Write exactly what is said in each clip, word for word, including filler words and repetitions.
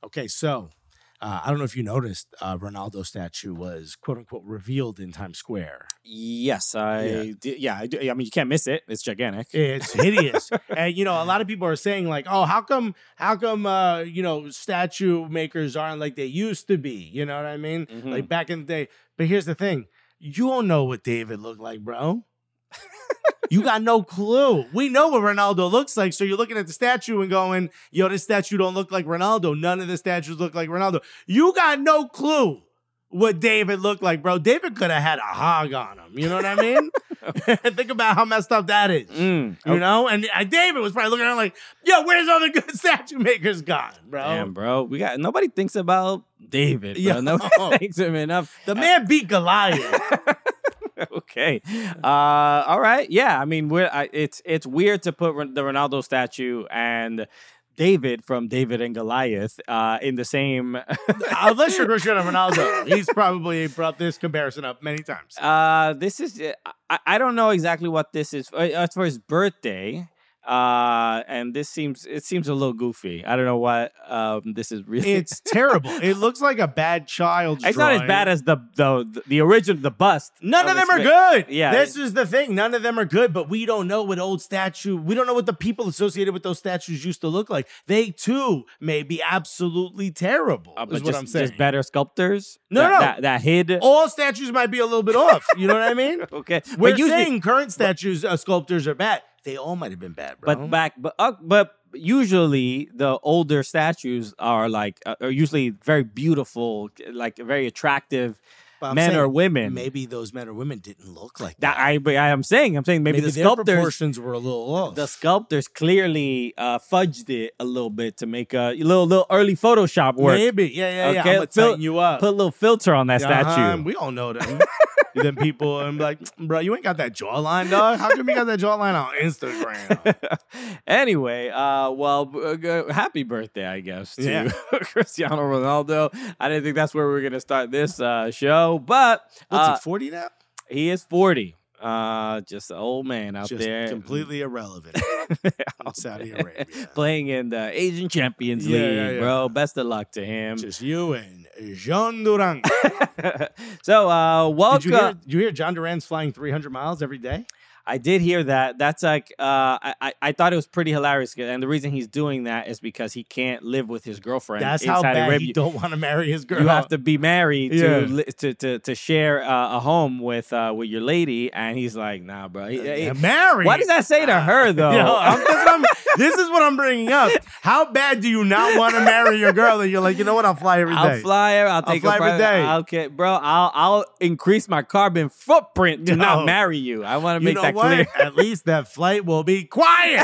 Okay, so uh, I don't know if you noticed, uh, Ronaldo statue was quote unquote revealed in Times Square. Yes, I Yeah. d- yeah, I, do, I mean you can't miss it. It's gigantic. It's hideous. And you know, a lot of people are saying like, "Oh, how come how come uh, you know, statue makers aren't like they used to be?" You know what I mean? Mhm. Like back in the day. But here's the thing. You don't know what David looked like, bro. You got no clue. We know what Ronaldo looks like, so you're looking at the statue and going, "Yo, this statue don't look like Ronaldo. None of the statues look like Ronaldo." You got no clue what David looked like, bro. David could have had a hog on him. You know what I mean? Think about how messed up that is. Mm, You know? And uh, David was probably looking around like, "Yo, where's all the good statue makers gone, bro?" Damn, bro. We got nobody thinks about David, bro. Yo. Nobody thinks him enough. The man beat Goliath. Okay. Uh, all right. Yeah. I mean, we're I, it's it's weird to put Ron- the Ronaldo statue and David from David and Goliath uh, in the same. Unless you're Cristiano Ronaldo. He's probably brought this comparison up many times. uh, this is I, I don't know exactly what this is. Uh, It's for his birthday. Uh, and this seems it seems a little goofy. I don't know what um this is really. It's terrible. It looks like a bad child's It's not as drawing. bad as the the the original the bust. None of them this are ma- good. Yeah. This is the thing. None of them are good, but we don't know what old statue, we don't know what the people associated with those statues used to look like. They too may be absolutely terrible. Uh, is but what just, I'm saying. just better sculptors. No, that, no. that, that hid. All statues might be a little bit off. You know what I mean? Okay, We're but usually, saying current statues, uh, sculptors are bad. They all might have been bad, bro. but back, but uh, but usually the older statues are like uh, are usually very beautiful, like very attractive But I'm men saying or women. Maybe those men or women didn't look like that that. I but I am saying I'm saying maybe, Maybe the their sculptors proportions were a little off. the sculptors clearly uh, fudged it a little bit to make a little little early Photoshop work. Maybe, yeah, yeah, yeah. Okay, I'm gonna Phil- tighten you up. Put a little filter on that Uh-huh, statue. We all know them. Then people and be like, "Bro, you ain't got that jawline, dog. How come you got that jawline on Instagram?" Anyway, uh, well, b- uh, happy birthday, I guess, to Yeah. Cristiano Ronaldo. I didn't think that's where we were going to start this uh, show, but What's uh, he, forty now? he is forty. Uh, just an old man out Just there. completely irrelevant in Saudi Arabia. Playing in the Asian Champions Yeah, League, yeah, yeah. bro. Best of luck to him. Just you and Jean Duran. so, uh, welcome. Did you hear, did you hear John Duran's flying three hundred miles every day? I did hear that. That's like, uh, I, I I thought it was pretty hilarious. And the reason he's doing that is because he can't live with his girlfriend. That's in how Saudi bad Arabia. he don't want to marry his girl. You have to be married Yeah. to, li- to to to share uh, a home with uh, with your lady, and he's like, nah, bro. He- he- Yeah, marry. Why does that say to her though? Yo, I'm, this, is what I'm, this is what I'm bringing up. How bad do you not want to marry your girl that you're like, you know what? I'll fly every day. I'll fly her. I'll take fly a every private- day. I'll Okay, bro. I'll I'll increase my carbon footprint to Yo. not marry you. I want to You make know that what? clear. At least that flight will be quiet.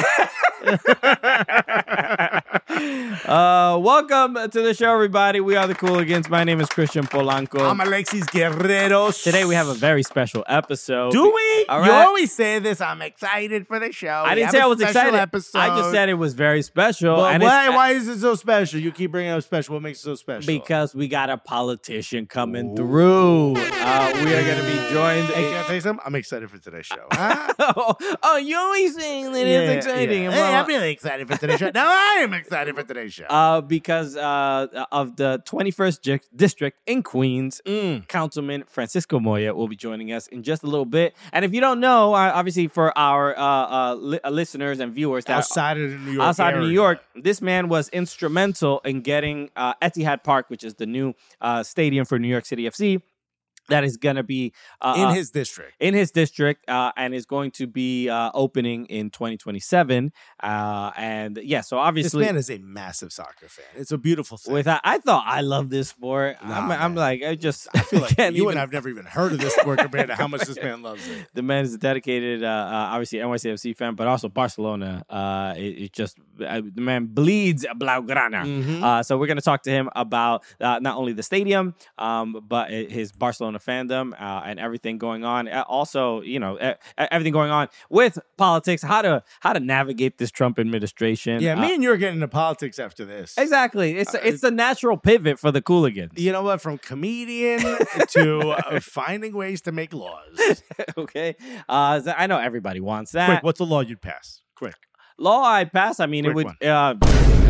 Uh, welcome to the show, everybody. We are the Cooligans. My name is Christian Polanco. I'm Alexis Guerreros. Today we have a very special episode. Do we? All You right. always say this. I'm excited for the show. I We didn't have say a I was special excited. Episode. I just said it was very special. But and why? it's, Why is it so special? You keep bringing up special. What makes it so special? Because we got a politician coming through. Uh, we are going to be joined. Hey, can I tell you something? I'm excited for today's show. Huh? oh, oh, you're always saying that Yeah, it's exciting. yeah. and Hey, blah, blah. I'm really excited for today's show. Now I am excited for today's show. Uh, because uh, of the twenty-first J- district in Queens, Mm. Councilman Francisco Moya will be joining us in just a little bit. And if you don't know, uh, obviously for our uh, uh, li- uh, listeners and viewers that Outside of the New York outside of New area. York, this man was instrumental in getting uh, Etihad Park, which is the new uh, stadium for New York City F C. That is going to be uh, in uh, his district. in his district uh, and is going to be uh, opening in twenty twenty-seven. Uh, and yeah, so This obviously, man is a massive soccer fan. It's a beautiful thing. with I thought I love this sport. Nah, I'm, I'm man. like I just I feel like can't you even- and I've never even heard of this sport compared to how much this man loves it. The man is a dedicated, uh, uh, obviously N Y C F C fan, but also Barcelona. Uh, it, it just uh, the man bleeds Blaugrana. Mhm. Uh, so we're going to talk to him about uh, not only the stadium, um, but i- his Barcelona fandom uh, and everything going on. Uh, Also, you know, e- e- everything going on with politics, how to how to navigate this Trump administration. Yeah, Uh, me and you are getting into politics after this. exactly. It's Uh, it's a natural pivot for the Cooligans. You know what? From comedian to uh, finding ways to make laws. Okay. Uh, so I know everybody wants that. Quick, what's a law you'd pass? Quick. Law I pass. I mean, it Quick would. Uh,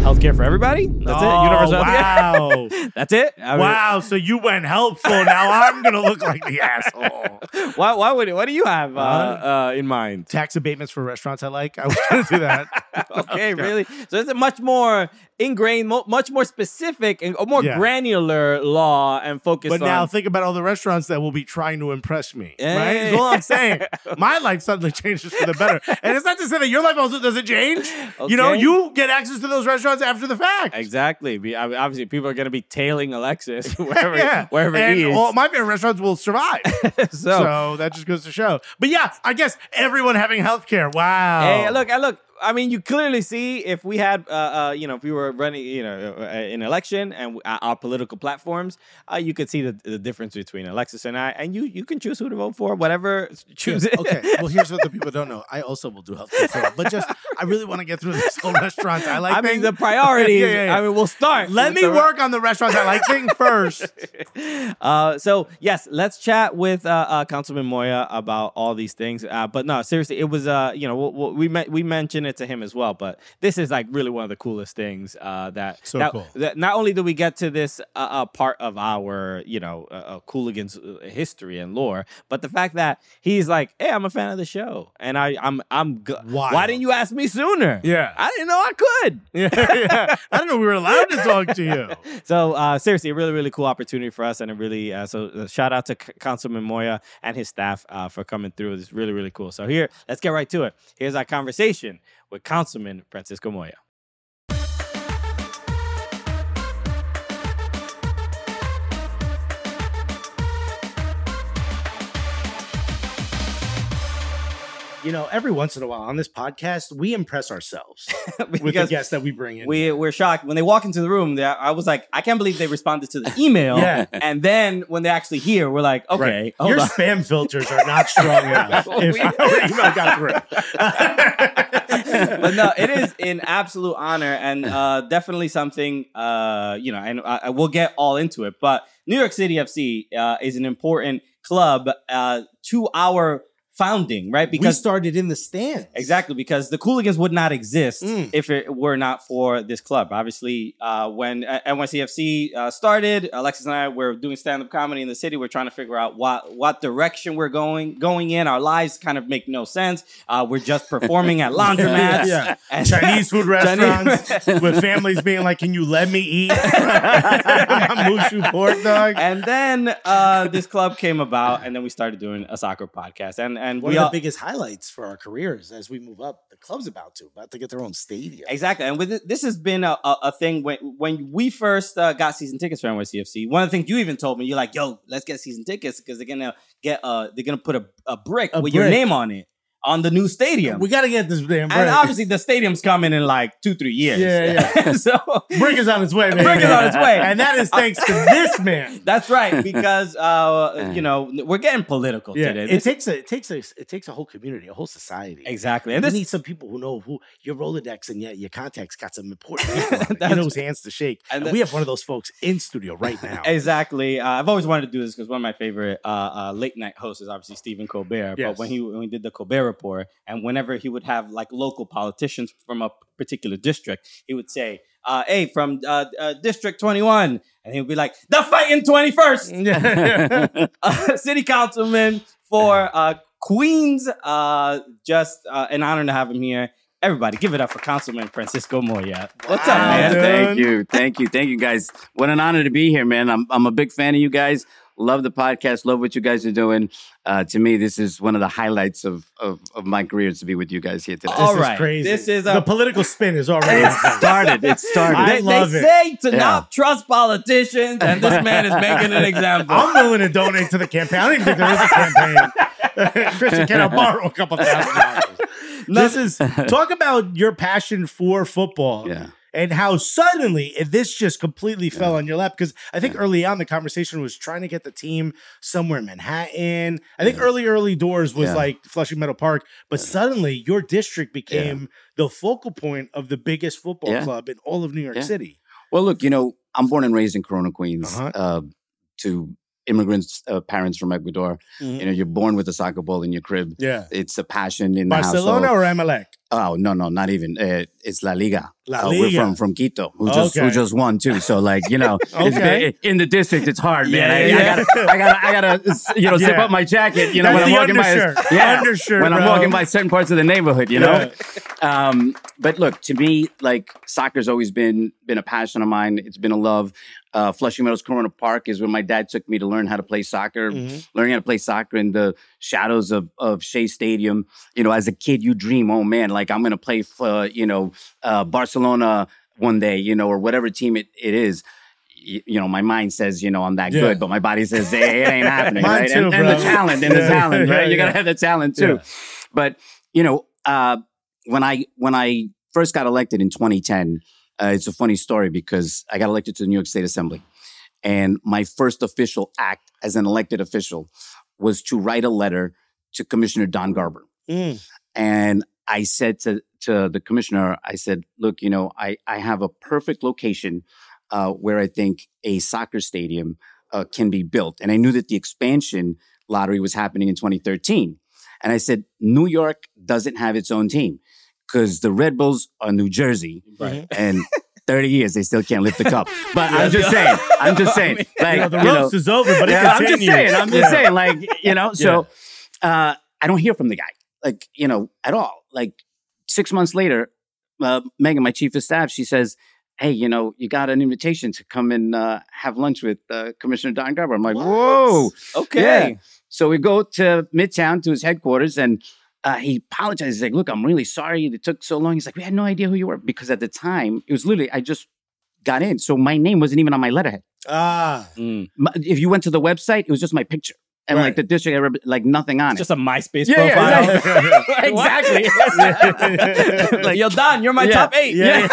Healthcare for everybody. That's Oh, it. Universal wow. healthcare. That's it. I mean, Wow, so you went helpful. Now I'm gonna look like the asshole. Why? Why would it? What do you have uh, Uh, uh, in mind? Tax abatements for restaurants I like. I was gonna do that. Okay, really. So it's a much more ingrained, mo- much more specific, and a more Yeah. granular law and focus But on. now think about all the restaurants that will be trying to impress me. Right? Hey. Is all I'm saying. My life suddenly changes for the better. And it's not to say that your life also doesn't change. You know, Okay. you get access to those restaurants after the fact. Exactly. Be- I mean, obviously, people are going to be tailing Alexis wherever, yeah. wherever and he is. all my favorite restaurants will survive. so, So that just goes to show. But yeah, I guess everyone having healthcare. Wow. hey, look, I look. I mean, you clearly see if we had, uh, uh, you know, if we were running, you know, uh, an election and uh, our political platforms, uh, you could see the, the difference between Alexis and I, and you you can choose who to vote for, whatever. Choose it. Okay. Well, here's what the people don't know. I also will do healthcare for them. But just, I really want to get through this whole restaurants I like I mean, thing. the priorities. Yeah, yeah, yeah. I mean, we'll start. Let with me the- work on the restaurants I like thing first. Uh, so yes, let's chat with uh, uh, Councilman Moya about all these things. Uh, but no, seriously, it was uh, you know, we we, me- we mentioned it to him as well. But this is like really one of the coolest things uh, that So that, cool. that not only do we get to this uh, uh, part of our you know uh, uh, Cooligans uh, history and lore, but the fact that he's like, hey, I'm a fan of the show, and I I'm I'm g- Wild. why didn't you ask me sooner? Yeah. I didn't know I could. Yeah, yeah. I don't know. We were allowed to talk to you. So uh, seriously, a really, really cool opportunity for us, and a really uh, so uh, shout out to C- Councilman Moya and his staff uh, for coming through. It's really, really cool. So here, let's get right to it. Here's our conversation with Councilman Francisco Moya. You know, every once in a while on this podcast, we impress ourselves with the Because guests that we bring in. we we're shocked when they walk into the room. they- I was like, I can't believe they responded to the email. Yeah. And then when they're actually here, we're like, okay, Right. hold Your on. spam filters are not strong enough. If We- our email got through. But no, it is an absolute honor and uh, definitely something, uh, you know, and I, I will get all into it. But New York City F C uh, is an important club uh, to our founding, right? we Because started in the stands. Exactly, because the Cooligans would not exist Mm. if it were not for this club. Obviously, uh, when uh, N Y C F C uh, started, Alexis and I were doing stand-up comedy in the city. We're trying to figure out what what direction we're going going in. Our lives kind of make no sense. Uh, we're just performing at laundromats, Yeah. and Chinese food Chinese- restaurants with families being like, "Can you let me eat my mushu pork dog?" And then uh, this club came about, and then we started doing a soccer podcast. And and One we of all, the biggest highlights for our careers as we move up. The club's about to, about to get their own stadium. Exactly, and with it, this has been a, a, a thing when when we first uh, got season tickets for N Y C F C. One of the things you even told me, you're like, "Yo, let's get season tickets because they're gonna get uh they're gonna put a, a brick A with your brick. name on it on the new stadium." We got to get this damn and break. obviously, the stadium's coming in like two three years. Yeah, yeah. so Brick is on its way, man. Brick is on its way. and that is thanks to this man. that's right, because uh, you know we're getting political Yeah, today. it This- takes a it takes a it takes a whole community, a whole society. exactly, And and you this need some people who know who your Rolodex and your, your contacts got some important people. on it. That's- You know whose hands to shake. and And the- we have one of those folks in studio right now. Exactly. Uh, I've always wanted to do this because one of my favorite uh, uh, late night hosts is obviously Stephen Colbert. Yes. But when he when he did the Colbert Report, and whenever he would have like local politicians from a particular district, he would say, uh, "Hey, from uh, uh, District twenty-one," and he would be like, "The fighting twenty-first Yeah. uh, city councilman for uh, Queens." Uh, just uh, an honor to have him here. Everybody, give it up for Councilman Francisco Moya. What's up, Wow, man? dude. Thank you, thank you, thank you, guys. What an honor to be here, man. I'm I'm a big fan of you guys. Love the podcast. Love what you guys are doing. Uh, to me, this is one of the highlights of, of of my career to be with you guys here today. All This right. is crazy. This is the a- political spin is already It started. It started. I They, love they it. say to Yeah. not trust politicians, and this man is making an example. I'm willing to donate to the campaign. I don't even think there is a campaign. Christian, can I borrow a couple thousand dollars? This is talk about your passion for football. Yeah. And how suddenly this just completely fell on your lap. Because I think early on the conversation was trying to get the team somewhere in Manhattan. I think early, early doors was Yeah. like Flushing Meadow Park. But suddenly your district became the focal point of the biggest football Yeah. club in all of New York Yeah. City. Well, look, you know, I'm born and raised in Corona, Queens, Uh-huh. uh, to immigrants, uh, parents from Ecuador. Mhm. You know, you're born with a soccer ball in your crib. Yeah. It's a passion in the Barcelona household. or Emelec? Oh no, no, not even. Uh, it's La Liga. La Uh, we're Liga. from from Quito, who just Okay. who just won too. So like you know, it's Okay. been- in the district, it's hard, man. Yeah, I, yeah. I gotta, I gotta, I gotta, you know, zip Yeah. up my jacket. You know, That's when I'm the walking undershirt. by, yeah, Undershirt, when I'm bro. walking by certain parts of the neighborhood. You know, um, but look, to me, like soccer's always been been a passion of mine. It's been a love. Uh, Flushing Meadows Corona Park is where my dad took me to learn how to play soccer. Mm-hmm. Learning how to play soccer in the shadows of of Shea Stadium. You know, as a kid, you dream, oh man, like I'm gonna play for you know uh, Barcelona one day, you know, or whatever team it, it is. You, you know, my mind says, you know, I'm that Yeah. good, but my body says, hey, it ain't happening, Mine right? too, and, and the bro. talent, and the Yeah. talent, right? Yeah, You gotta yeah. have the talent too. Yeah. But you know, uh, when I when I first got elected in twenty ten, uh, it's a funny story because I got elected to the New York State Assembly, and my first official act as an elected official was to write a letter to Commissioner Don Garber. Mm. And I said to, to the commissioner, I said, look, you know, I, I have a perfect location uh, where I think a soccer stadium uh, can be built. And I knew that the expansion lottery was happening in twenty thirteen. And I said, New York doesn't have its own team because the Red Bulls are New Jersey. Right. And thirty years, they still can't lift the cup. But I'm just saying, I'm just saying. Like, You know, the you know, roast is over, but it yeah, I'm just continues. saying. I'm just Yeah. saying. Like, you know, so uh, I don't hear from the guy, like, you know, at all. Like six months later, uh, Megan, my chief of staff, she says, hey, you know, you got an invitation to come and uh, have lunch with uh, Commissioner Don Garber. I'm like, whoa. Okay. Yeah. So we go to Midtown to his headquarters and uh, he apologizes. He's like, look, I'm really sorry it took so long. He's like, we had no idea who you were. Because at the time, it was literally, I just got in. So my name wasn't even on my letterhead. Ah. Mm. My- if you went to the website, it was just my picture. And Right. like the district, rep- like nothing on It's it. just a MySpace Yeah, yeah, profile. exactly. Like, yo, Don, you're my Yeah. top eight. Yeah.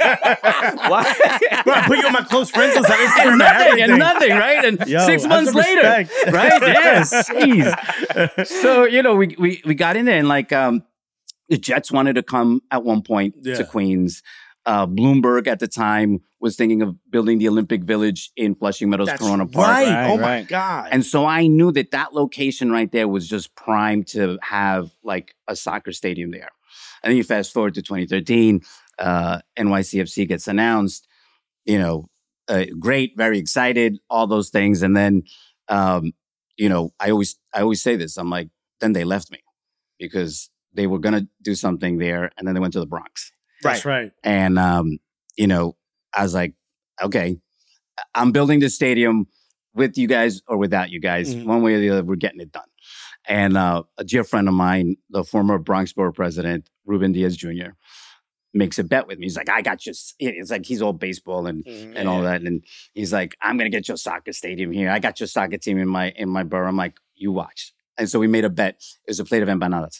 Why? Bro, I put you on my close friends list on Instagram and and nothing, everything. and nothing, right? And Yo, six have months some later, respect. right? Yes, jeez. So you know, we we we got in there, and like um, the Jets wanted to come at one point Yeah. to Queens. Uh, Bloomberg at the time was thinking of building the Olympic Village in Flushing Meadows, That's Corona Park. right. Right, Oh my right. God. And so I knew that that location right there was just primed to have like a soccer stadium there. And then you fast forward to twenty thirteen, uh, N Y C F C gets announced, you know, uh, great, very excited, all those things. And then, um, you know, I always, I always say this, I'm like, then they left me because they were going to do something there. And then they went to the Bronx. That's right. And, um, you know, I was like, okay, I'm building this stadium with you guys or without you guys. Mhm. One way or the other, we're getting it done. And uh, a dear friend of mine, the former Bronx Borough president, Ruben Diaz Junior, makes a bet with me. He's like, I got you. It's like he's all baseball and and all that. And he's like, I'm going to get your soccer stadium here. I got your soccer team in my in my borough. I'm like, you watch. And so we made a bet. It was a plate of empanadas.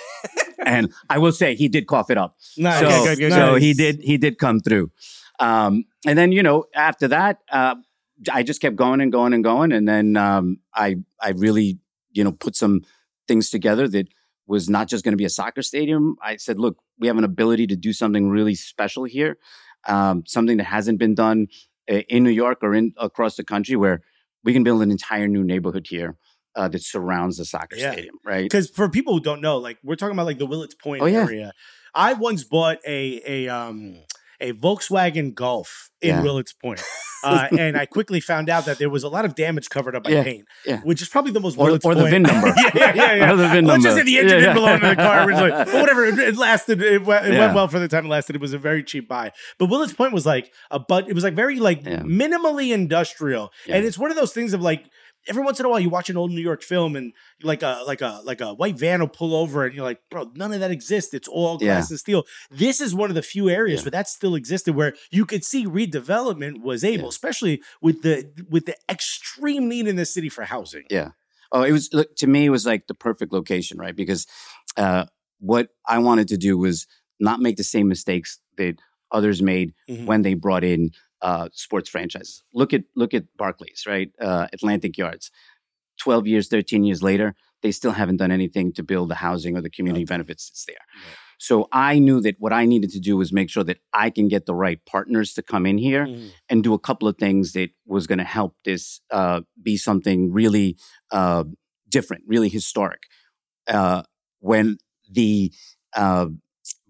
And I will say he did cough it up. Nice. So, Okay, good, good, so nice. he did he did come through. Um, and then, you know, after that, uh, I just kept going and going and going. And then um, I I really, you know, put some things together that was not just going to be a soccer stadium. I said, look, we have an ability to do something really special here, um, something that hasn't been done uh, in New York or in across the country, where we can build an entire new neighborhood here uh, that surrounds the soccer Yeah. stadium, right? Because for people who don't know, like we're talking about like the Willits Point Oh, yeah. area. I once bought a a um a Volkswagen Golf in Yeah. Willits Point. Uh, and I quickly found out that there was a lot of damage covered up by Yeah, paint, yeah. which is probably the most Or, Willits or the Point- V I N number. yeah, yeah, yeah, yeah. Or the V I N Let's number. just say the engine Yeah, didn't yeah. belong to the car originally. But whatever, it, it lasted. It, went, it Yeah. went well for the time it lasted. It was a very cheap buy. But Willits Point was like a but. It was like very like Yeah. minimally industrial, Yeah. and it's one of those things of like. Every once in a while, you watch an old New York film, and like a like a like a white van will pull over, and you're like, "Bro, none of that exists. It's all glass Yeah. and steel." This is one of the few areas Yeah. where that still existed, where you could see redevelopment was able, Yeah. especially with the with the extreme need in the city for housing. Yeah. Oh, it was look, to me, it was like the perfect location, right? Because uh, what I wanted to do was not make the same mistakes that others made Mhm. when they brought in uh, sports franchises. Look at look at Barclays, right? Uh, Atlantic Yards. Twelve years, thirteen years later, they still haven't done anything to build the housing or the community benefits that's there. Right. So I knew that what I needed to do was make sure that I can get the right partners to come in here Mhm. and do a couple of things that was going to help this uh, be something really uh, different, really historic. Uh, when the uh,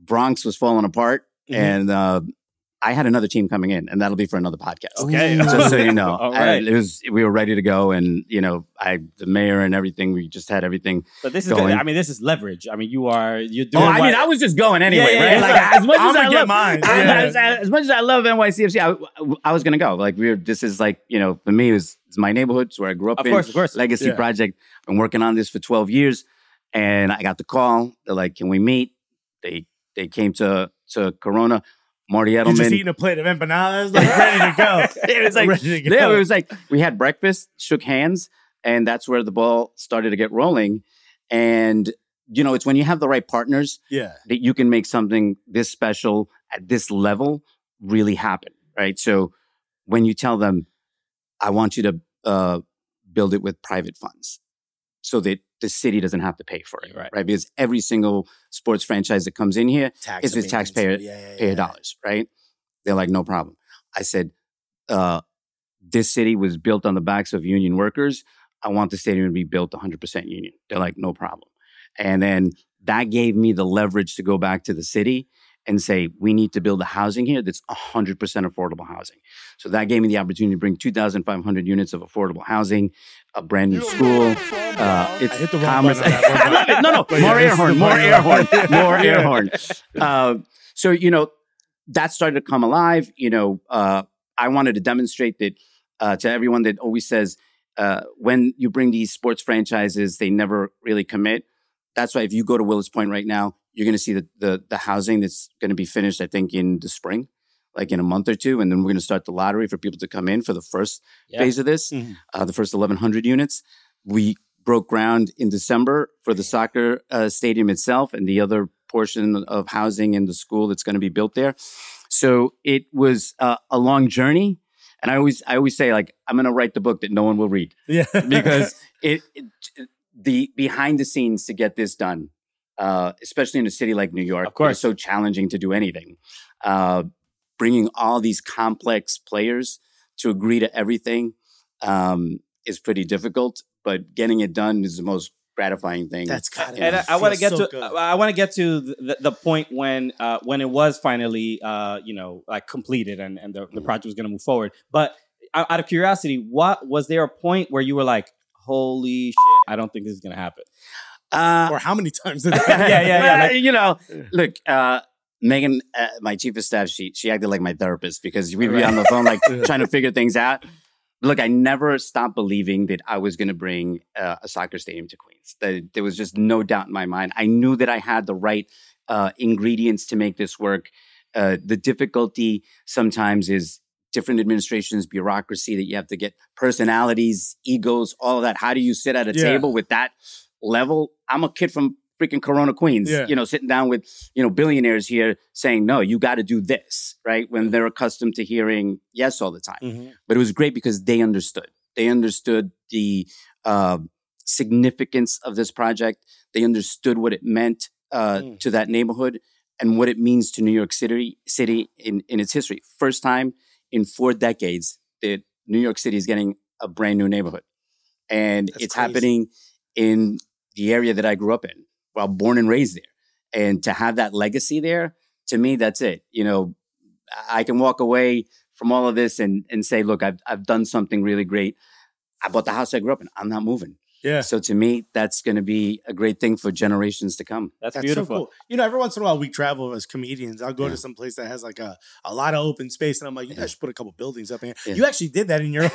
Bronx was falling apart, Mhm. and uh, I had another team coming in, and that'll be for another podcast. Okay. Just so you know, All And right. it was we were ready to go, and you know, I the mayor and everything. We just had everything. But this is going. good. I mean, this is leverage. I mean, you are you're Oh, doing. I what- mean, I was just going anyway, Yeah, yeah, right? yeah. Like as much as I'ma I get love mine. I- Yeah. as, as much as I love N Y C F C, I, I was gonna go. Like we were. This is like you know, for me, it was, it's my neighborhood. It's where I grew up Of in. course, of course. Legacy Yeah. project. Been working on this for twelve years, and I got the call. They're like, "Can we meet?" They they came to to Corona. Marty You're just Edelman. eating a plate of empanadas, like ready to go. it was like Ready to go. yeah, it was like we had breakfast, shook hands, and that's where the ball started to get rolling. And you know, it's when you have the right partners Yeah. that you can make something this special at this level really happen, right? So when you tell them, I want you to uh, build it with private funds so that the city doesn't have to pay for it, Right. right? Because every single sports franchise that comes in here Tax is with abatements. taxpayer Yeah, yeah, payer yeah. dollars, right? They're like, no problem. I said, uh, this city was built on the backs of union workers. I want the stadium to be built one hundred percent union. They're like, no problem. And then that gave me the leverage to go back to the city and say, we need to build a housing here that's one hundred percent affordable housing. So that gave me the opportunity to bring two thousand five hundred units of affordable housing, a brand new school. Uh, it's I hit the wrong commerce. button on that one, I love it. No, no, but more yeah, air this is horn, the more button. air horn, more air Yeah. horn. Uh, so, you know, that started to come alive. You know, uh, I wanted to demonstrate that uh, to everyone that always says, uh, when you bring these sports franchises, they never really commit. That's why if you go to Willets Point right now, you're going to see the, the the housing that's going to be finished, I think, in the spring, like in a month or two. And then we're going to start the lottery for people to come in for the first Yeah. phase of this, Mhm. uh, the first eleven hundred units. We broke ground in December for the soccer uh, stadium itself and the other portion of housing in the school that's going to be built there. So it was uh, a long journey. And I always, I always say, like, I'm going to write the book that no one will read Yeah. because it, it the behind the scenes to get this done, uh, especially in a city like New York, Of course. it's so challenging to do anything. Uh, bringing all these complex players to agree to everything um, is pretty difficult, but getting it done is the most gratifying thing. That's gotta And I, It I want to feels get so to good. I want to get to the, the point when uh, when it was finally uh, you know like completed and, and the, the project was going to move forward. But out out of curiosity, what was there a point where you were like, "Holy shit, I don't think this is going to happen"? uh, Or how many times did that Yeah, yeah, yeah, Well, like- you know, look, uh, Megan, uh, my chief of staff, she she acted like my therapist because we'd be Right. on the phone like trying to figure things out. Look, I never stopped believing that I was going to bring uh, a soccer stadium to Queens. That there was just no doubt in my mind. I knew that I had the right uh, ingredients to make this work. Uh, the difficulty sometimes is different administrations, bureaucracy that you have to get personalities, egos, all of that. How do you sit at a Yeah. table with that level? I'm a kid from freaking Corona, Queens, Yeah. you know, sitting down with, you know, billionaires here saying, no, you got to do this, right? When they're accustomed to hearing yes all the time. Mhm. But it was great because they understood. They understood the uh, significance of this project. They understood what it meant uh, Mm. to that neighborhood and what it means to New York City, city in, in its history. First time in four decades that New York City is getting a brand new neighborhood. And That's it's crazy. happening in the area that I grew up in, well, born and raised there. And to have that legacy there, to me, that's it. You know, I can walk away from all of this and, and say, look, I've, I've done something really great. I bought the house I grew up in. I'm not moving. Yeah. So to me, that's going to be a great thing for generations to come. That's, That's beautiful. so cool. You know, every once in a while we travel as comedians. I'll go Yeah. to some place that has like a, a lot of open space, and I'm like, you Yeah. guys should put a couple buildings up in here. Yeah. You actually did that in your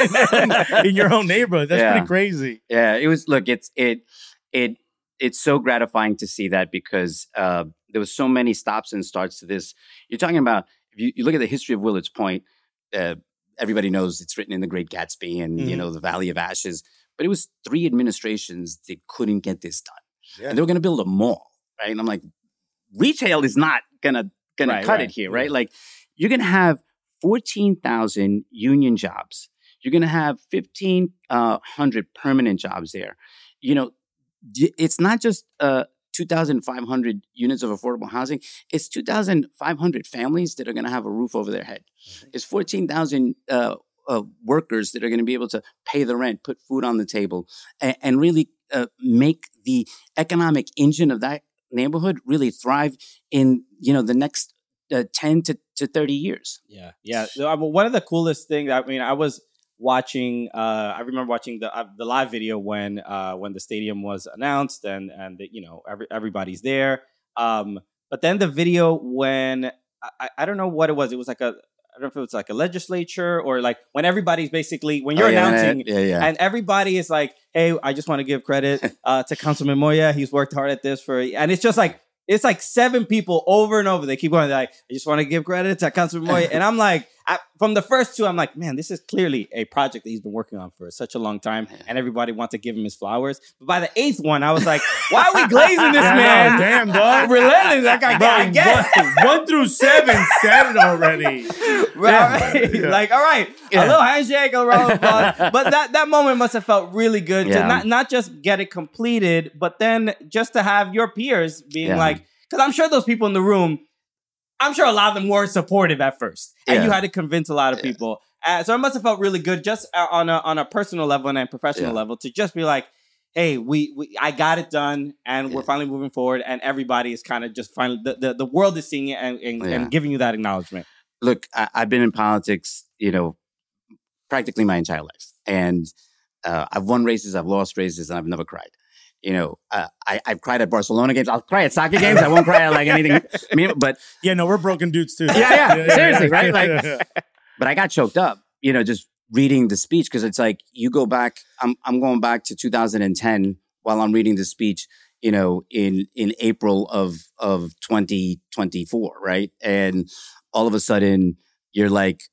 own in your own neighborhood. That's Yeah. pretty crazy. Yeah, it was. Look, it's it it it's so gratifying to see that because uh, there was so many stops and starts to this. You're talking about if you, you look at the history of Willets Point. Uh, everybody knows it's written in The Great Gatsby and you Mhm. know the Valley of Ashes. But it was three administrations that couldn't get this done, Yeah. and they were going to build a mall, right? And I'm like, retail is not gonna gonna Right, cut right. it here, right? Like you're going to have fourteen thousand union jobs. You're going to have fifteen hundred permanent jobs there. You know, d- it's not just uh, two thousand five hundred units of affordable housing. It's two thousand five hundred families that are going to have a roof over their head. It's fourteen thousand uh, uh, workers that are going to be able to pay the rent, put food on the table, and, and really uh, make the economic engine of that neighborhood really thrive in, you know, the next uh, ten to, to thirty years. Yeah, yeah. So, I mean, one of the coolest things. I mean, I was watching. Uh, I remember watching the uh, the live video when uh, when the stadium was announced, and and the, you know every, everybody's there. Um, but then the video when I, I don't know what it was. It was like a I don't know if it was like a legislature or like when everybody's basically when you're Oh, yeah, announcing yeah, yeah. and everybody is like, hey, I just want to give credit uh, to Councilman Moya. He's worked hard at this for, and it's just like. It's like seven people over and over. They keep going. They're like, I just want to give credit to Councilman Moya. And I'm like, I, from the first two, I'm like, man, this is clearly a project that he's been working on for such a long time. And everybody wants to give him his flowers. But by the eighth one, I was like, why are we glazing this man? Damn, dog. Relentless. Like, I, Bro, I get it. one, one through seven said it already. Right. Yeah. Like, all right, Yeah. a little handshake, a round of applause. But that, that moment must have felt really good Yeah. to not, not just get it completed, but then just to have your peers being Yeah. like, because I'm sure those people in the room, I'm sure a lot of them were supportive at first. And Yeah. you had to convince a lot of people. Uh, so it must have felt really good just uh, on a on a personal level and a professional Yeah. level to just be like, hey, we, we I got it done and Yeah. we're finally moving forward and everybody is kind of just finally, the, the, the world is seeing it and, and, Yeah. and giving you that acknowledgement. Look, I, I've been in politics, you know, practically my entire life. And uh, I've won races, I've lost races, and I've never cried. You know, uh, I, I've cried at Barcelona games. I'll cry at soccer games. I won't cry at like anything. I mean, but Yeah, no, we're broken dudes too. Yeah, yeah, seriously, right? Like- yeah, yeah. but I got choked up, you know, just reading the speech because it's like you go back. I'm I'm going back to two thousand ten while I'm reading the speech, you know, in in April of of twenty twenty-four, right? And all of a sudden you're like,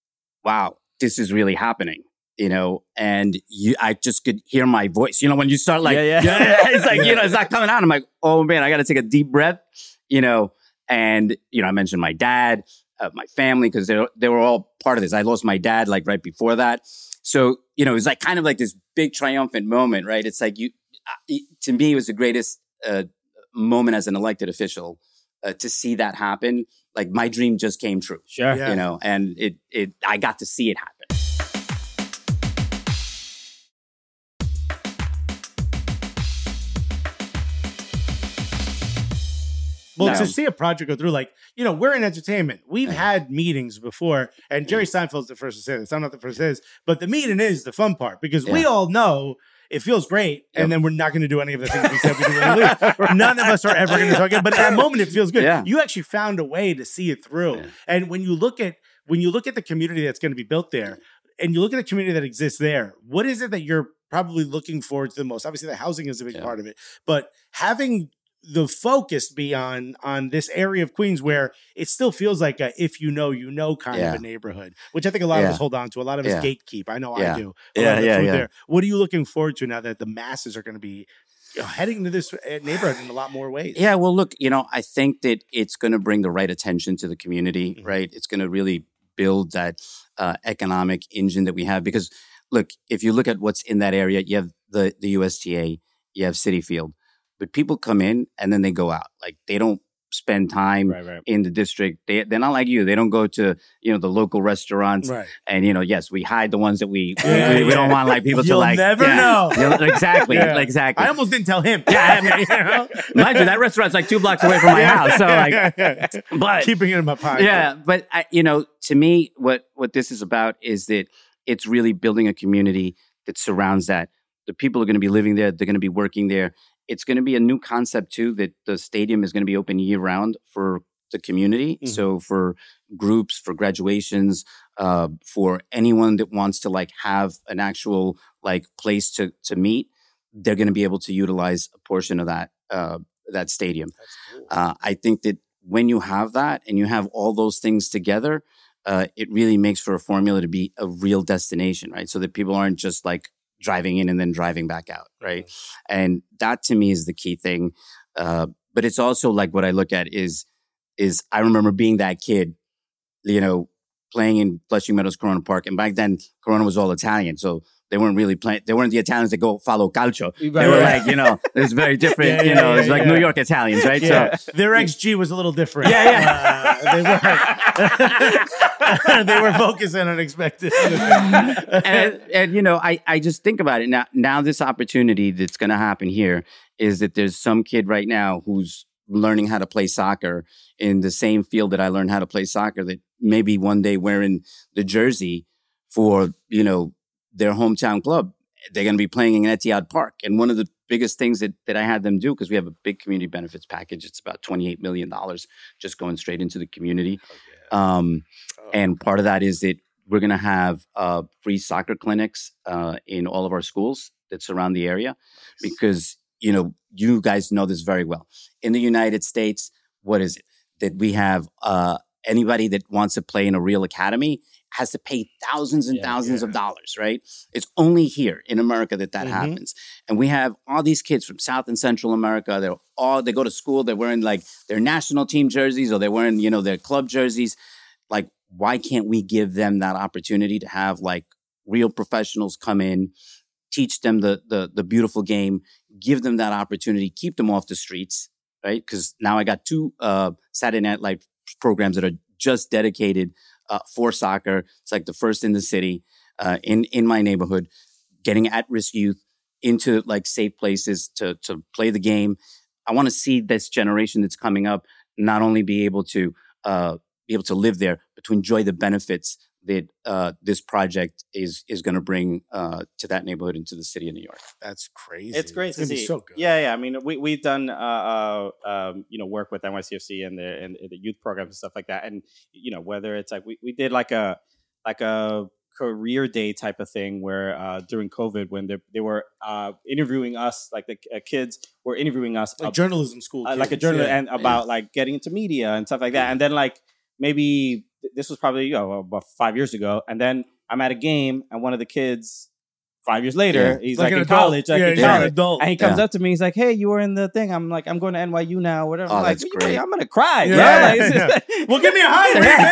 wow, this is really happening. You know, and you, I just could hear my voice. You know, when you start like, Yeah, yeah. it's like, you know, it's not coming out. I'm like, oh man, I got to take a deep breath, you know. And, you know, I mentioned my dad, uh, my family, because they they were all part of this. I lost my dad like right before that. So, you know, it was like kind of like this big triumphant moment, right? It's like you, uh, to me, it was the greatest uh, moment as an elected official uh, to see that happen. Like my dream just came true, Sure. Yeah. you know, and it, it, I got to see it happen. Well, No. to see a project go through, like, you know, we're in entertainment. We've had meetings before, and Jerry Seinfeld's the first to say this. I'm not the first to say this, but the meeting is the fun part because we Yeah. all know it feels great, Yep. and then we're not going to do any of the things we said we do when we leave. None of us are ever going to talk again, but at that moment, it feels good. Yeah. You actually found a way to see it through. Yeah. And when you look at when you look at the community that's going to be built there, and you look at the community that exists there, what is it that you're probably looking forward to the most? Obviously, the housing is a big Yeah. part of it, but having the focus be on on this area of Queens where it still feels like a if you know you know kind Yeah. of a neighborhood, which I think a lot of Yeah. us hold on to. A lot of us Yeah. gatekeep. I know Yeah. I do. A Yeah, lot of the yeah, food yeah. there. What are you looking forward to now that the masses are going to be, you know, heading to this uh, neighborhood in a lot more ways? Yeah, well, look, you know, I think that it's going to bring the right attention to the community, Mhm. right? It's going to really build that uh, economic engine that we have. Because, look, if you look at what's in that area, you have the, the U S T A, you have Citi Field, but people come in and then they go out. Like they don't spend time Right, right. in the district. They, they're not like you. They don't go to, you know, the local restaurants. Right. And, you know, yes, we hide the ones that we, Yeah, we, we yeah. don't want like people You'll to like. never yeah. know. You'll- exactly. Yeah. Exactly. I almost didn't tell him. Yeah, I mean, you know, mind you, that restaurant's like two blocks away from my house. So like, Yeah, yeah, yeah. but keeping it in my pocket. yeah, but I, you know, to me, what what this is about is that it's really building a community that surrounds that. The people are going to be living there. They're going to be working there. It's going to be a new concept too. That the stadium is going to be open year round for the community. Mhm. So for groups, for graduations, uh, for anyone that wants to like have an actual like place to to meet, they're going to be able to utilize a portion of that uh, that stadium. Uh, I think that when you have that and you have all those things together, uh, it really makes for a formula to be a real destination, right? So that people aren't just like driving in and then driving back out, right? And that to me is the key thing. Uh, but it's also like what I look at is, is I remember being that kid, you know, playing in Flushing Meadows Corona Park. And back then, Corona was all Italian. So they weren't really playing, they weren't the Italians that go follow calcio. They Right, were right. like, you know, it was very different, Yeah, you yeah, know, yeah, it's like yeah. New York Italians, right? Yeah. So Their X G was a little different. Yeah, yeah. Uh, they were they were focusing on unexpected. and, and you know, I, I just think about it now. Now, this opportunity that's going to happen here is that there's some kid right now who's learning how to play soccer in the same field that I learned how to play soccer, that maybe one day wearing the jersey for, you know, their hometown club, they're going to be playing in Etihad Park. And one of the biggest things that, that I had them do, because we have a big community benefits package, it's about twenty-eight million dollars just going straight into the community. Oh, yeah. um, oh. And part of that is that we're going to have uh, free soccer clinics uh, in all of our schools that surround the area. Nice. Because, you know, you guys know this very well. In the United States, what is it? That we have uh, anybody that wants to play in a real academy has to pay thousands and yeah, thousands yeah. of dollars, right? It's only here in America that that mm-hmm. happens. And we have all these kids from South and Central America. They're all, they go to school, they're wearing like their national team jerseys, or they're wearing, you know, their club jerseys. Like, why can't we give them that opportunity to have like real professionals come in, teach them the the, the beautiful game, give them that opportunity, keep them off the streets, right? Because now I got two uh, Saturday Night Live programs that are just dedicated Uh, for soccer. It's like the first in the city, uh, in, in my neighborhood, getting at-risk youth into like safe places to, to play the game. I want to see this generation that's coming up not only be able to, uh, be able to live there, but to enjoy the benefits that, uh, this project is, is going to bring, uh, to that neighborhood and to the city of New York. That's crazy. It's great it's to see. So good. Yeah. Yeah. I mean, we, we've done, uh, uh, um, you know, work with N Y C F C and the, and the youth programs and stuff like that. And, you know, whether it's like, we, we did like a, like a career day type of thing where, uh, during COVID, when they, they were, uh, interviewing us, like the uh, kids were interviewing us, like ab- journalism school, uh, like a journal yeah. and about yeah. like getting into media and stuff like that. Yeah. And then like, maybe this was probably, you know, about five years ago. And then I'm at a game and one of the kids, five years later, yeah. he's like, like in adult. college, like yeah, in college. Adult. And he comes yeah. up to me, he's like, hey, you were in the thing. I'm like, I'm going to N Y U now, whatever. Oh, I'm like, that's great. I'm going to cry. Yeah. Bro. Like, yeah. Well, give me a high.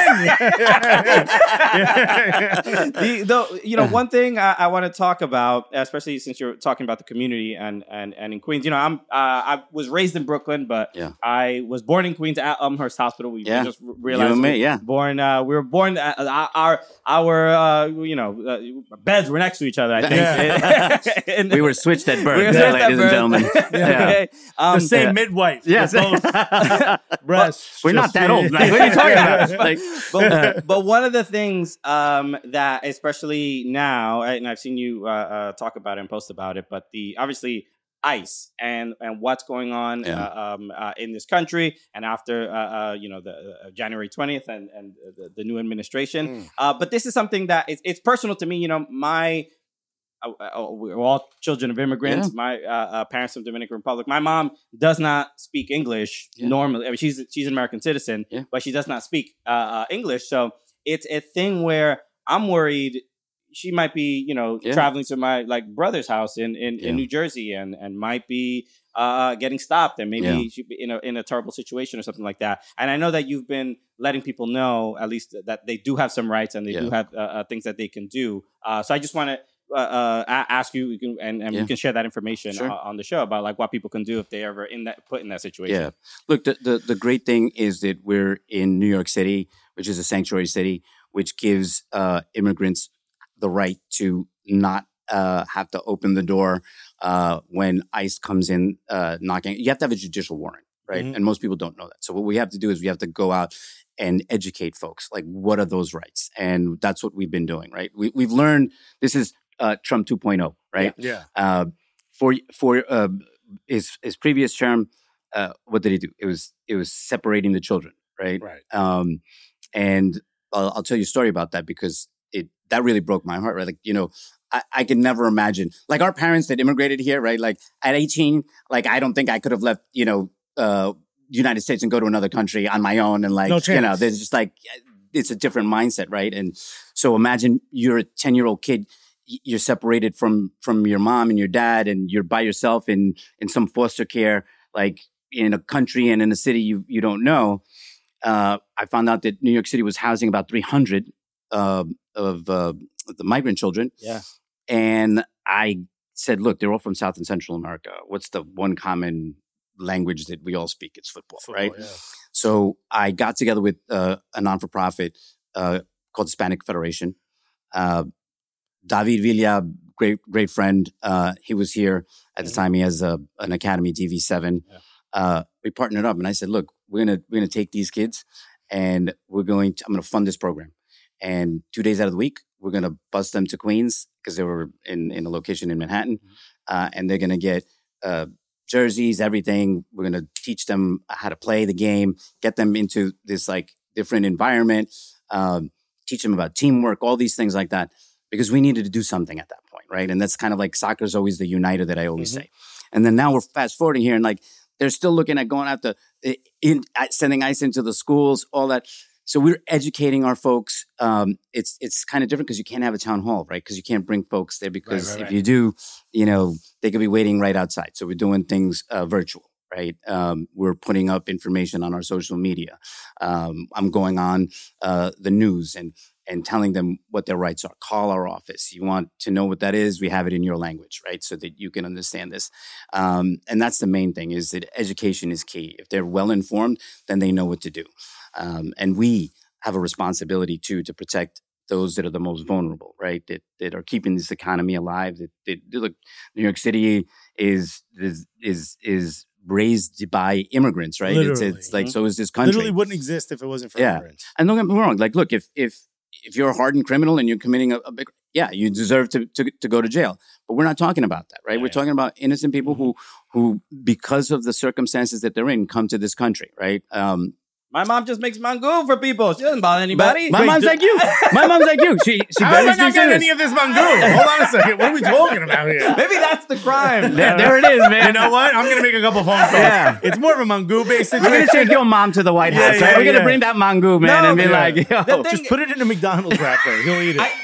the, the, you know, one thing I, I want to talk about, especially since you're talking about the community and and, and in Queens, you know, I'm uh, I was raised in Brooklyn, but yeah. I was born in Queens at Elmhurst Hospital. We yeah. just realized you and me, we yeah. born, uh, we were born, uh, our, our uh, you know, uh, beds were next to each other, I think. Yeah. and, we were switched at birth, we yeah, switched ladies at birth. and gentlemen. Yeah. Okay. Um, the same yeah. midwife. Yes. Breasts. We're not that old. Like, what are you talking about? Like, but, but one of the things um, that, especially now, and I've seen you uh, uh, talk about it and post about it, but the obviously ICE and and what's going on yeah. uh, um, uh, in this country, and after uh, uh, you know the uh, January twentieth and and the, the new administration. Mm. Uh, but this is something that is, it's personal to me. You know, my uh, uh, we're all children of immigrants. Yeah. My uh, uh, parents from Dominican Republic. My mom does not speak English yeah. normally. I mean, she's she's an American citizen, yeah. but she does not speak uh, uh, English. So it's a thing where I'm worried. She might be, you know, yeah. traveling to my like brother's house in in, yeah. in New Jersey, and and might be uh, getting stopped, and maybe yeah. she'd be in a in a terrible situation or something like that. And I know that you've been letting people know at least that they do have some rights and they yeah. do have uh, uh, things that they can do. Uh, so I just want to uh, uh, ask you, you can, and, and yeah. we can share that information sure. uh, on the show about like what people can do if they ever in that put in that situation. Yeah, look, the, the the great thing is that we're in New York City, which is a sanctuary city, which gives uh, immigrants the right to not uh, have to open the door uh, when ICE comes in uh, knocking. You have to have a judicial warrant, right? Mm-hmm. And most people don't know that. So what we have to do is we have to go out and educate folks. Like, what are those rights? And that's what we've been doing, right? We, we've learned this is uh, Trump two point oh, right? Yeah. yeah. Uh, for for uh, his his previous term, uh, what did he do? It was it was separating the children, right? Right. Um, and I'll, I'll tell you a story about that because it that really broke my heart, right? Like, you know, I, I could never imagine, like our parents that immigrated here, right? Like at eighteen, like I don't think I could have left, you know, uh, United States and go to another country on my own. And like, no you know, there's just like, it's a different mindset, right? And so imagine you're a ten year old kid, you're separated from, from your mom and your dad, and you're by yourself in, in some foster care, like in a country and in a city you, you don't know. Uh, I found out that New York City was housing about three hundred uh, of uh, the migrant children. Yeah. And I said, look, they're all from South and Central America. What's the one common language that we all speak? It's football, football right? Yeah. So I got together with uh, a non-for-profit uh, called Hispanic Federation. Uh, David Villa, great great friend. Uh, he was here at the time. He has a, an academy, D V seven. Yeah. Uh, we partnered up, and I said, look, we're gonna we're gonna take these kids, and we're going to I'm gonna fund this program, and two days out of the week we're gonna bus them to Queens because they were in in a location in Manhattan, uh, and they're gonna get uh, jerseys, everything. We're gonna teach them how to play the game, get them into this like different environment, um, teach them about teamwork, all these things like that, because we needed to do something at that point, right? And that's kind of like soccer is always the uniter that I always mm-hmm. say. And then now we're fast forwarding here, and like they're still looking at going after in, sending ice into the schools, all that. So we're educating our folks. Um, it's it's kind of different because you can't have a town hall, right? Because you can't bring folks there because right, right, if right. you do, you know, they could be waiting right outside. So we're doing things uh, virtual, right? Um, we're putting up information on our social media. Um, I'm going on uh, the news and and telling them what their rights are. Call our office. You want to know what that is? We have it in your language, right? So that you can understand this. Um, and that's the main thing, is that education is key. If they're well-informed, then they know what to do. Um, and we have a responsibility, too, to protect those that are the most vulnerable, right? That that are keeping this economy alive. That, that look, New York City is is is is raised by immigrants, right? Literally. It's, it's like, so is this country. Literally wouldn't exist if it wasn't for yeah. immigrants. And don't get me wrong. Like, look, if if if you're a hardened criminal and you're committing a, a big, yeah, you deserve to, to to go to jail. But we're not talking about that, right? Yeah, we're yeah. talking about innocent people who who, because of the circumstances that they're in, come to this country, right? Um, My mom just makes mango for people. She doesn't bother anybody. My Wait, mom's do- like you. My mom's like you. She she How am I barely not speaks getting English. any of this mango? Hold on a second. What are we talking about here? Maybe that's the crime. There, there it is, man. You know what? I'm gonna make a couple phone calls. Yeah. It's more of a mango based We're gonna situation. take your mom to the White House, Yeah, right? yeah, We're gonna yeah. bring that mango, man, No, and be yeah. like, yo. The thing- Just put it in a McDonald's wrapper. He'll eat it. I,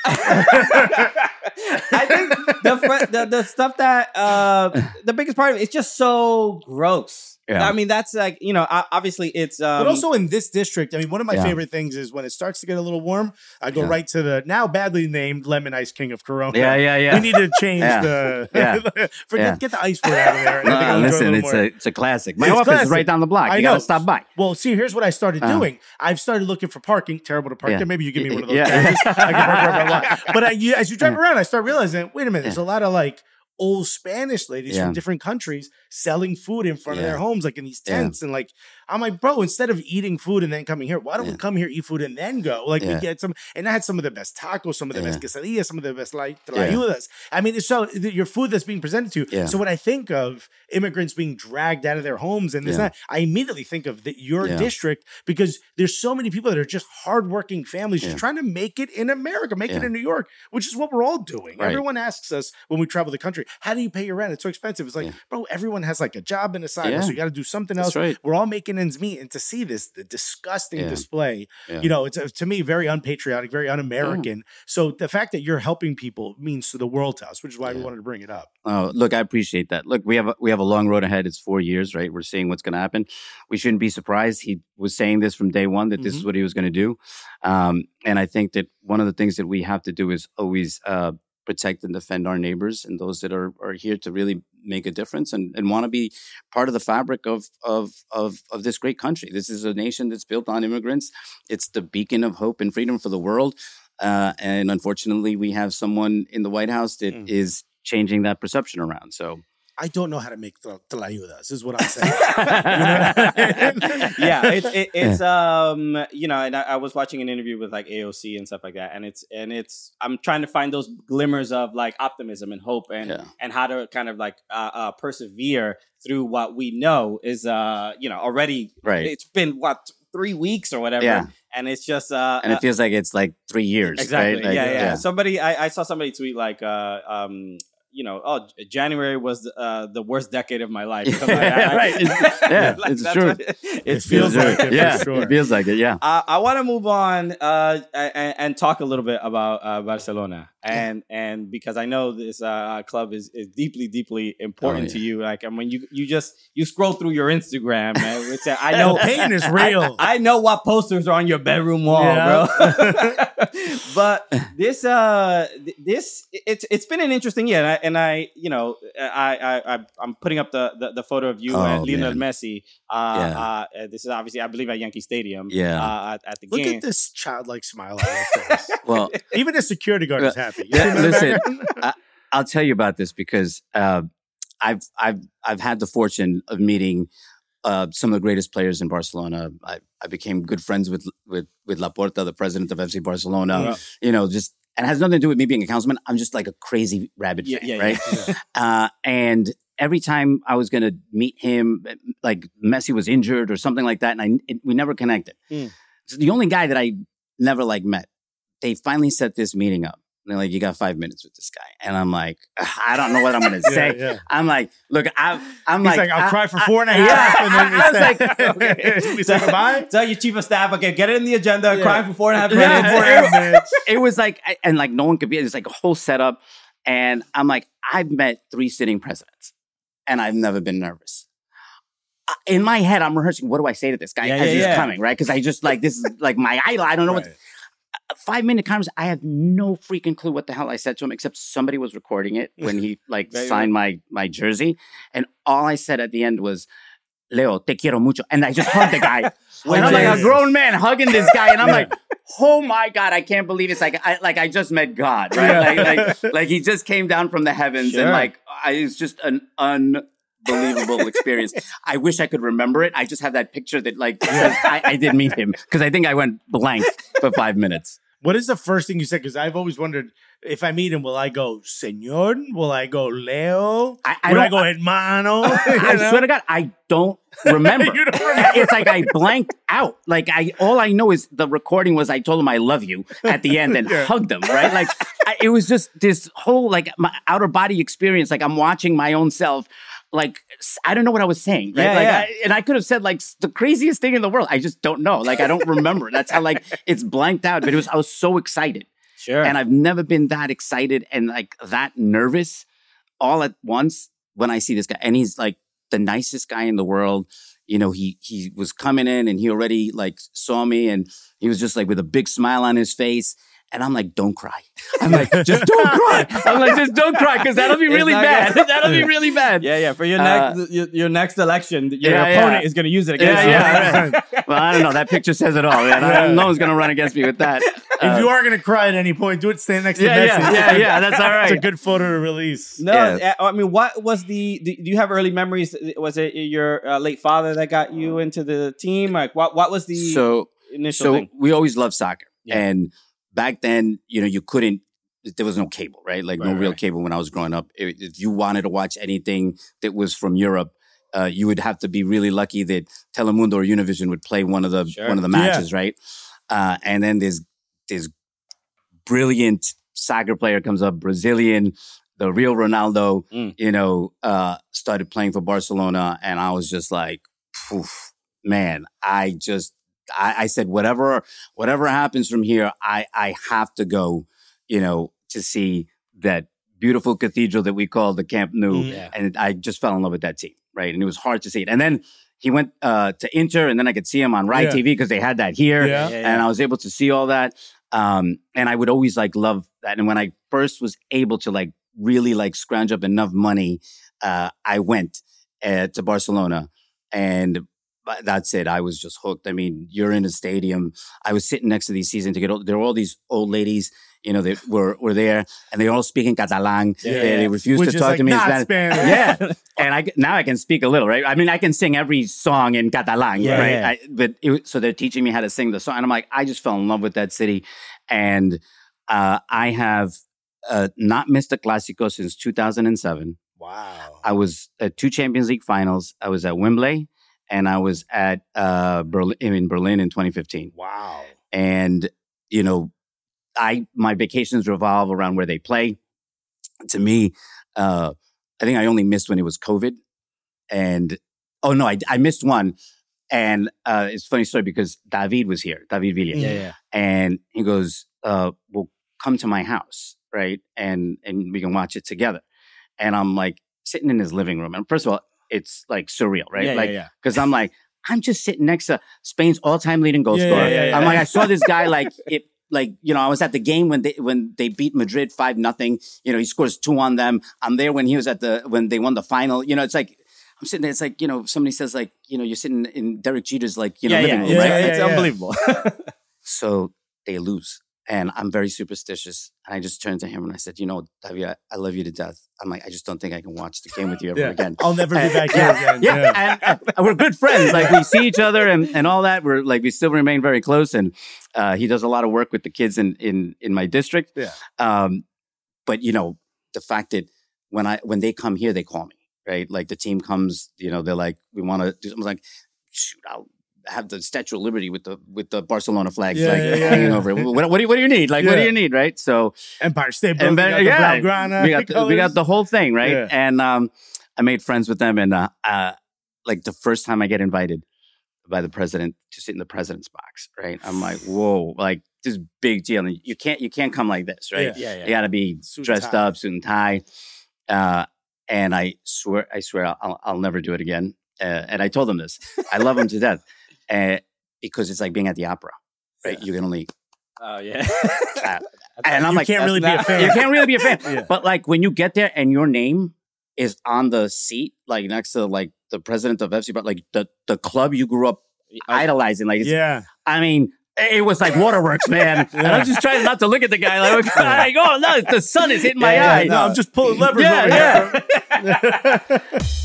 I think the, fr- the the stuff that uh, the biggest part of it, it's just so gross. Yeah. I mean, that's like, you know, o- obviously it's. Um, But also in this district, I mean, one of my Yeah. favorite things is when it starts to get a little warm, I go Yeah. right to the now badly named Lemon Ice King of Corona. Yeah, yeah, yeah. We need to change Yeah. the. Yeah. Forget, Yeah. get the ice fruit out of there. and I think No, I'll enjoy it listen, little it's more. a it's a classic. My It's office is classic. right down the block. I You know. gotta stop by. Well, see, here's what I started Uh. doing. I've started looking for parking. Terrible to park Yeah. there. Maybe you give me one of those. Yeah. Charges. I can park wherever I want. But I, you, as you drive around, I start realizing, wait a minute, there's Yeah. a lot of like old Spanish ladies Yeah. from different countries selling food in front of Yeah. their homes, like in these Yeah. tents. And like, I'm like, bro, instead of eating food and then coming here, why don't we Yeah. come here, eat food, and then go? Like, Yeah. we get some, and I had some of the best tacos, some of the Yeah. best quesadillas, some of the best like Yeah. tlayudas. I mean, it's so the- your food that's being presented to you. Yeah. So when I think of immigrants being dragged out of their homes and this Yeah. and that, I immediately think of the, your Yeah. district, because there's so many people that are just hardworking families Yeah. just trying to make it in America, make it Yeah. in New York, which is what we're all doing. Right. Everyone asks us when we travel the country, how do you pay your rent? It's so expensive. It's like, Yeah. bro, everyone has like a job and a side Yeah. hustle. You got to do something That's else. right. We're all making ends meet. And to see this, the disgusting Yeah. display, Yeah. you know, it's uh, to me very unpatriotic, very un-American. So the fact that you're helping people means to the world to us, which is why we Yeah. wanted to bring it up. Oh, look, I appreciate that. Look, we have a, we have a long road ahead. It's four years, right? We're seeing what's going to happen. We shouldn't be surprised. He was saying this from day one, that this is what he was going to do. Um, and I think that one of the things that we have to do is always uh, protect and defend our neighbors and those that are, are here to really make a difference and, and want to be part of the fabric of, of, of, of this great country. This is a nation that's built on immigrants. It's the beacon of hope and freedom for the world. Uh, and unfortunately, we have someone in the White House that Mm. is changing that perception around. So I don't know how to make tl- tlayudas, is what I'm saying. You know what I mean? yeah, it's it, it's um you know, and I, I was watching an interview with like A O C and stuff like that, and it's and it's I'm trying to find those glimmers of like optimism and hope and Yeah. and how to kind of like uh, uh persevere through what we know is uh you know already Right. It's been what three weeks or whatever, Yeah. and it's just uh and uh, it feels like it's like three years. exactly Right? Like, yeah, yeah Somebody I, I saw somebody tweet like uh um. You know, oh, January was uh, the worst decade of my life. or something like that. Right. It's- yeah, Like, it's that's true. what It, it It feels feels like. like it. yeah, for sure. it feels like it. Yeah. I, I want to move on uh, and, and talk a little bit about uh, Barcelona, and and because I know this uh, club is, is deeply, deeply important Oh, yeah. to you. Like, and when you you just you scroll through your Instagram, man, which I know The pain is real. I, I know what posters are on your bedroom wall, Yeah. bro. But this uh th- this it's it's been an interesting year, and I, and I you know I I I- I'm putting up the the, the photo of you Oh, and Lionel man. Messi. Uh, Yeah. uh, this is obviously I believe at Yankee Stadium. Yeah. uh, at, at the Look game. at this childlike smile on your face. Well, Even the security guard is happy. You Yeah, see that listen, background? I, I'll tell you about this because uh, I've I've I've had the fortune of meeting uh, some of the greatest players in Barcelona. I, I became good friends with with with Laporta, the president of F C Barcelona. Wow. You know, just and it has nothing to do with me being a councilman. I'm just like a crazy rabid fan, Yeah, yeah, right? yeah. Uh, and every time I was going to meet him, like Messi was injured or something like that, and I it, we never connected. Mm. So the only guy that I never like met, they finally set this meeting up. They're like, you got five minutes with this guy. And I'm like, I don't know what I'm going to say. Yeah, yeah. I'm like, look, I, I'm He's like, like, I'll I- cry for I- four and a half. yeah. And then we I was say, like, okay, we say goodbye. Tell your chief of staff, okay, get it in the agenda, Yeah. cry for four and a half Yeah. minutes. Four and a half minutes. it was like, I- and like no one could be, it's like a whole setup. And I'm like, I've met three sitting presidents and I've never been nervous. Uh, In my head, I'm rehearsing, what do I say to this guy Yeah, as yeah, he's yeah. coming, right? Because I just like, this is like my idol. I don't know what. Right. Five minute conversation. I have no freaking clue what the hell I said to him, except somebody was recording it when he like Right, signed my my jersey, and all I said at the end was, "Leo, te quiero mucho," and I just hugged the guy. and I'm like a Jesus. grown man hugging this guy, and I'm like, "Oh my god, I can't believe it's like I like I just met God, right? Like, like like he just came down from the heavens, Sure. and like I, it's just an unbelievable experience. I wish I could remember it. I just have that picture that like says I, I did meet him because I think I went blank for five minutes. What is the first thing you said? Because I've always wondered, if I meet him, will I go, Senor? Will I go, Leo? I, I Will I don't. go, hermano? I You know? swear to God, I don't remember. You don't remember. It's like I blanked out. Like I, all I know is the recording was I told him I love you at the end and Yeah. hugged him. Right? Like I, it was just this whole like my outer body experience. Like I'm watching my own self. Like s- I don't know what I was saying. Right? Yeah, like, yeah. I, and I could have said like s- the craziest thing in the world. I just don't know. Like I don't remember. That's how like it's blanked out. But it was I was so excited. Sure. And I've never been that excited and like that nervous all at once when I see this guy. And he's like the nicest guy in the world. You know, he he was coming in and he already like saw me and he was just like with a big smile on his face. And I'm like, don't cry. I'm like, just don't cry. I'm like, just don't cry because that'll be It's really not bad. gonna- That'll be really bad. yeah, yeah. For your Uh, next your, your next election, your yeah, opponent yeah. is going to use it against Yeah, you. yeah. Well, I don't know. That picture says it all, man. I, no one's going to run against me with that. If you are going to cry at any point, do it stand next to Yeah, Messi. yeah, yeah, yeah. That's all right. It's a good photo to release. No, Yeah. uh, I mean, what was the? Do do you have early memories? Was it your uh, late father that got you into the team? Like, what what was the So, initial so thing? we always loved soccer. Yeah. And back then, you know, you couldn't, there was no cable, right? Like no Right, real right. cable when I was growing up. If, if you wanted to watch anything that was from Europe, uh, you would have to be really lucky that Telemundo or Univision would play one of the Sure. one of the Yeah. matches, right? Uh, and then this this brilliant soccer player comes up, Brazilian, the real Ronaldo, Mm. you know, uh, started playing for Barcelona, and I was just like, poof, man, I just, I, I said, whatever, whatever happens from here, I, I have to go, you know, to see that beautiful cathedral that we call the Camp Nou, Mm. Yeah. and I just fell in love with that team, right? And it was hard to see it, and then he went uh, to Inter, and then I could see him on Rai Yeah. T V because they had that here, Yeah. Yeah, yeah. and I was able to see all that. Um, and I would always like love that. And when I first was able to like really like scrounge up enough money, uh, I went uh, to Barcelona, and but that's it. I was just hooked. I mean, you're in a stadium. I was sitting next to these season ticket. There were all these old ladies, you know, that were were there, and they all speak in Catalan. Yeah. They, they refused Which to is talk like to me in not Spanish. Spanish. Yeah, and I now I can speak a little, right? I mean, I can sing every song in Catalan, Yeah, right? yeah. I, but it, so they're teaching me how to sing the song, and I'm like, I just fell in love with that city, and uh, I have uh, not missed a Clásico since two thousand seven. Wow. I was at two Champions League finals. I was at Wembley, and I was at uh, Berlin in Berlin in twenty fifteen. Wow. And you know, I my vacations revolve around where they play. To me, uh, I think I only missed when it was COVID, and oh no, I, I missed one. And uh, it's a funny story because David was here, David Villa, Yeah, yeah. and he goes, uh, "Well, come to my house, right? And and we can watch it together." And I'm like sitting in his living room, and first of all, it's like surreal, right? Yeah, like yeah, yeah. because I'm like, I'm just sitting next to Spain's all-time leading goal Yeah, scorer. yeah, yeah, I'm yeah. like, I saw this guy like it, like you know, I was at the game when they when they beat Madrid five nothing. You know, he scores two on them. I'm there when he was at the when they won the final. You know, it's like I'm sitting there. It's like you know, somebody says like you know, you're sitting in Derek Jeter's like you know yeah, living yeah, room, it's, right? yeah, it's yeah. unbelievable. So they lose, And I'm very superstitious. And I just turned to him and I said, you know, David, I, I love you to death. I'm like, I just don't think I can watch the game with you ever Yeah. again. I'll never be And- back here again. Yeah, Yeah. And, and we're good friends. Like we see each other and, and all that. We're like we still remain very close. And uh, he does a lot of work with the kids in in in my district. Yeah. Um, but you know, the fact that when I when they come here, they call me, right? Like the team comes, you know, they're like, we want to do something. I'm like, shoot, I'll have the Statue of Liberty with the with the Barcelona flags Yeah, like yeah, yeah, hanging yeah. over it. What, what do you what do you need? Like what do Yeah. you need, right? So Empire State Building, then- got the yeah, Blaugrana we got the, we colors. got the whole thing, right? Yeah. And um, I made friends with them, and uh, uh, like the first time I get invited by the president to sit in the president's box, right? I'm like, whoa, like this big deal. And you can't you can't come like this, right? Yeah. Yeah, yeah. You got to be Suit and dressed tie. up, suit and tie. Uh, and I swear, I swear, I'll, I'll never do it again. Uh, and I told them this. I love them to death, uh, because it's like being at the opera, right? You can only. Oh yeah. Uh, and I'm You like, can't really be a not- fan. you can't really be a fan. Yeah. But like when you get there and your name is on the seat, like next to like the president of F C, but like the, the club you grew up idolizing, like it's, Yeah. I mean, it was like waterworks, man. And I'm just trying not to look at the guy like, like oh no, the sun is hitting my Yeah, eye. no, I'm just pulling levers Yeah, over yeah. here.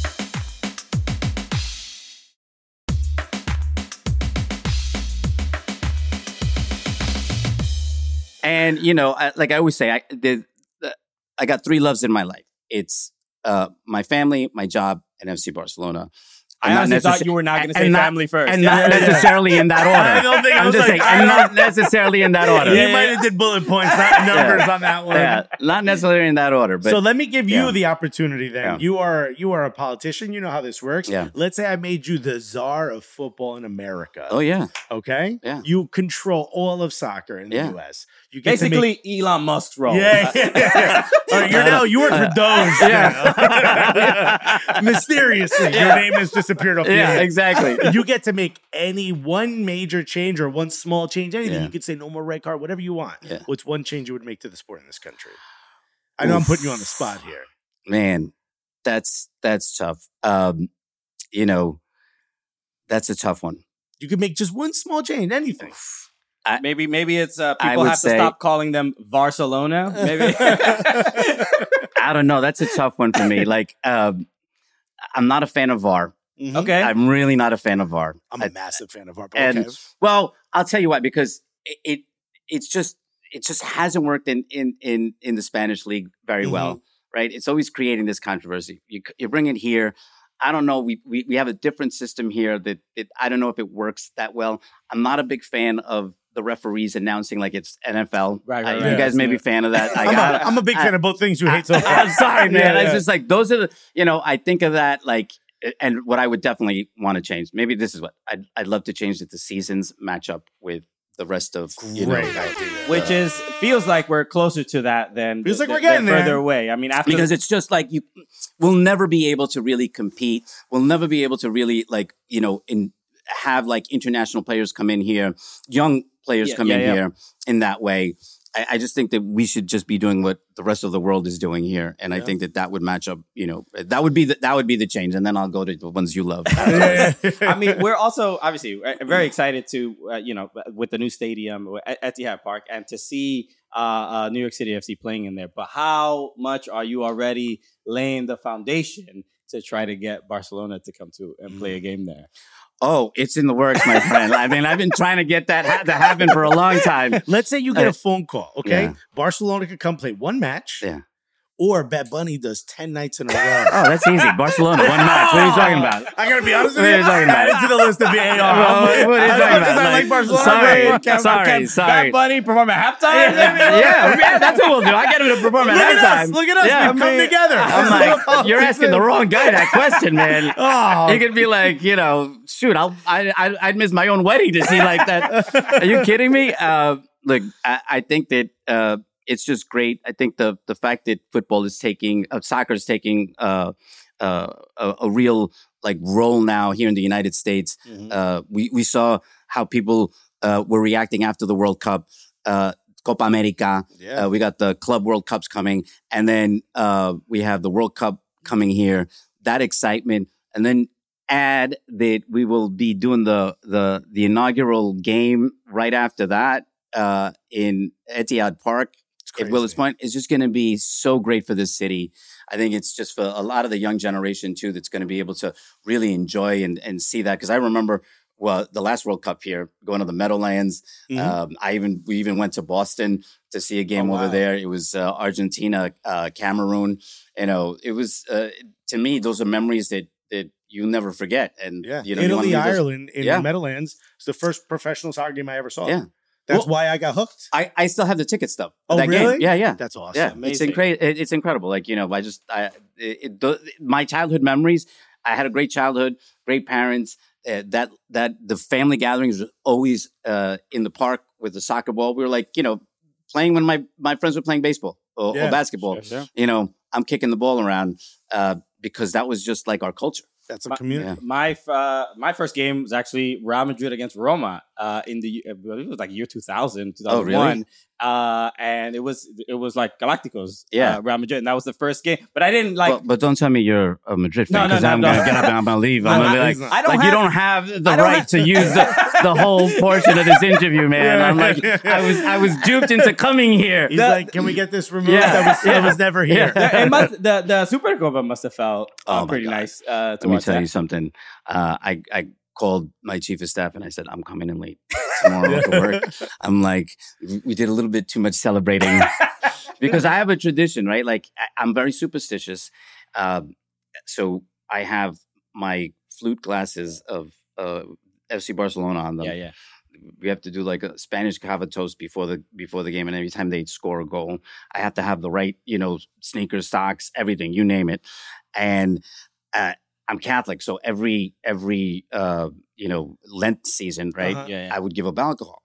And you know, I, like I always say, I the, the, I got three loves in my life. It's uh, my family, my job, and F C Barcelona. I And not honestly thought necess- you were not going to and say not- family first. and Yeah. not Yeah, yeah. necessarily in that order. I don't think I I'm was just like, saying, I and don't- not necessarily in that order. You might have did bullet points, not numbers on that one. Yeah, not necessarily in that order, but so let me give you yeah. the opportunity then. Yeah. You are you are a politician. You know how this works. Yeah. Let's say I made you the czar of football in America. oh yeah, Okay. Yeah. You control all of soccer in the Yeah. U S. You get to Basically, Elon Musk's role. make, yeah, yeah, yeah. All right, you're now you work for Doge. Yeah. now. Mysteriously, your name has disappeared off the yeah, internet. exactly. You get to make any one major change or one small change, anything. Yeah. You could say no more red card, whatever you want. Yeah. What's one change you would make to the sport in this country? I know I'm Oof. putting you on the spot here. Man, that's that's tough. Um, you know, that's a tough one. You could make just one small change, anything. Maybe maybe it's uh, I people would have to say- stop calling them Barcelona. Maybe. I don't know. That's a tough one for me. Like, um, I'm not a fan of V A R. Okay. I'm really not a fan of V A R. I'm a massive fan of our and okay. well, I'll tell you what, because it, it it's just it just hasn't worked in in in in the Spanish league very well, right? It's always creating this controversy. You you bring it here. I don't know. We we we have a different system here that it, I don't know if it works that well. I'm not a big fan of the referees announcing like it's N F L. Right, right, Uh, right. You guys may Yeah. be fan of that. I I'm, got a, I'm a big I- fan of both things you hate so far. I'm sorry, man. Yeah, It's yeah. just like those are the, you know, I think of that like, and what I would definitely want to change. Maybe this is what I'd, I'd love to change that the seasons match up with the rest of, you know, Great idea. Which is feels like we're closer to that than Feels like than- we're getting than further there. away. I mean, after because it's just like you, we'll never be able to really compete. We'll never be able to really like, you know, in have like international players come in here, young players Yeah, come yeah, in yeah. here in that way. I, I just think that we should just be doing what the rest of the world is doing here, and I think that that would match up. You know, that would be the, that would be the change, and then I'll go to the ones you love. I mean, we're also obviously uh, very excited to, uh, you know, with the new stadium at Etihad Park and to see uh, uh, New York City F C playing in there. But how much are you already laying the foundation to try to get Barcelona to come to and play a game there? Oh, it's in the works, my friend. I mean, I've been trying to get that ha- to happen for a long time. Let's say you get Uh, a phone call, okay? yeah. Barcelona could come play one match, Yeah. or Bad Bunny does ten nights in a row. Oh, that's easy. Barcelona, one match. What are you talking about? I gotta be honest with What you. are you talking about? Add it to the list of the A R. Well, what- what are you As talking much as about? I like Like, Barcelona. sorry, man, can- sorry, can- sorry. Bad Bunny perform at halftime? yeah, yeah, that's what we'll do. I get him to perform at Look at halftime. us. Look at us. Yeah, We've come together. I'm like, you're asking the wrong guy that question, man. Oh, You could be like, you know, shoot, I'll, I, I, I'd miss my own wedding to see like that. Are you kidding me? Uh, look, I, I think that uh, it's just great. I think the the fact that football is taking, uh, soccer is taking uh, uh, a, a real like role now here in the United States. Mhm. Uh, we we saw how people uh, were reacting after the World Cup. Uh, Copa America. yeah. Uh, we got the Club World Cups coming, and then uh, we have the World Cup coming here. That excitement, and then add that we will be doing the the the inaugural game right after that. uh, in Etihad Park at Willis Point is just going to be so great for this city. I think it's just for a lot of the young generation too that's going to be able to really enjoy and, and see that. Because I remember, well, the last World Cup here, going to the Meadowlands. Mm-hmm. Um, I even we even went to Boston to see a game oh, wow. over there. It was uh, Argentina, uh, Cameroon. You know, it was uh, to me those are memories that that you never forget. And yeah, you know, Italy, you Ireland those, in yeah. the Meadowlands. It's the first professional soccer game I ever saw. Yeah. That's well, why I got hooked. I, I still have the ticket stub. Oh, that really? Game. Yeah, yeah. That's awesome. Yeah, Amazing. it's incredible. It's incredible. Like, you know, I just, I, it, it, my childhood memories, I had a great childhood, great parents. Uh, that, that the family gatherings were always uh, in the park with the soccer ball. We were like, you know, playing when my, my friends were playing baseball or, yeah, or basketball. Sure, sure. You know, I'm kicking the ball around uh, because that was just like our culture. That's a community. My my, uh, my first game was actually Real Madrid against Roma uh, in the it was like year two thousand, two thousand one. Oh, really? Uh, and it was it was like Galacticos, yeah, uh, Real Madrid, and that was the first game. But I didn't like. Well, but don't tell me you're a Madrid fan because no, no, I'm no, gonna no. get up and I'm gonna leave. I'm gonna be like, I don't like have, you don't have the don't right have, to use the, the whole portion of this interview, man. I'm like, I was I was duped into coming here. He's the, like, can we get this removed? Yeah. That was, yeah. was never here. Yeah. It must, the the Supercopa must have felt uh, oh pretty God. nice. Uh, to Let me watch tell that. you something. Uh, I I called my chief of staff and I said, I'm coming in late tomorrow to work. I'm like, we did a little bit too much celebrating because I have a tradition, right? Like I, I'm very superstitious. Um, so I have my flute glasses of uh, F C Barcelona on them. Yeah, yeah. We have to do like a Spanish cava toast before the before the game, and every time they score a goal, I have to have the right, you know, sneakers, socks, everything, you name it. And uh, I'm Catholic, so every every uh, you know Lent season, right? Uh-huh. Yeah, yeah. I would give up alcohol.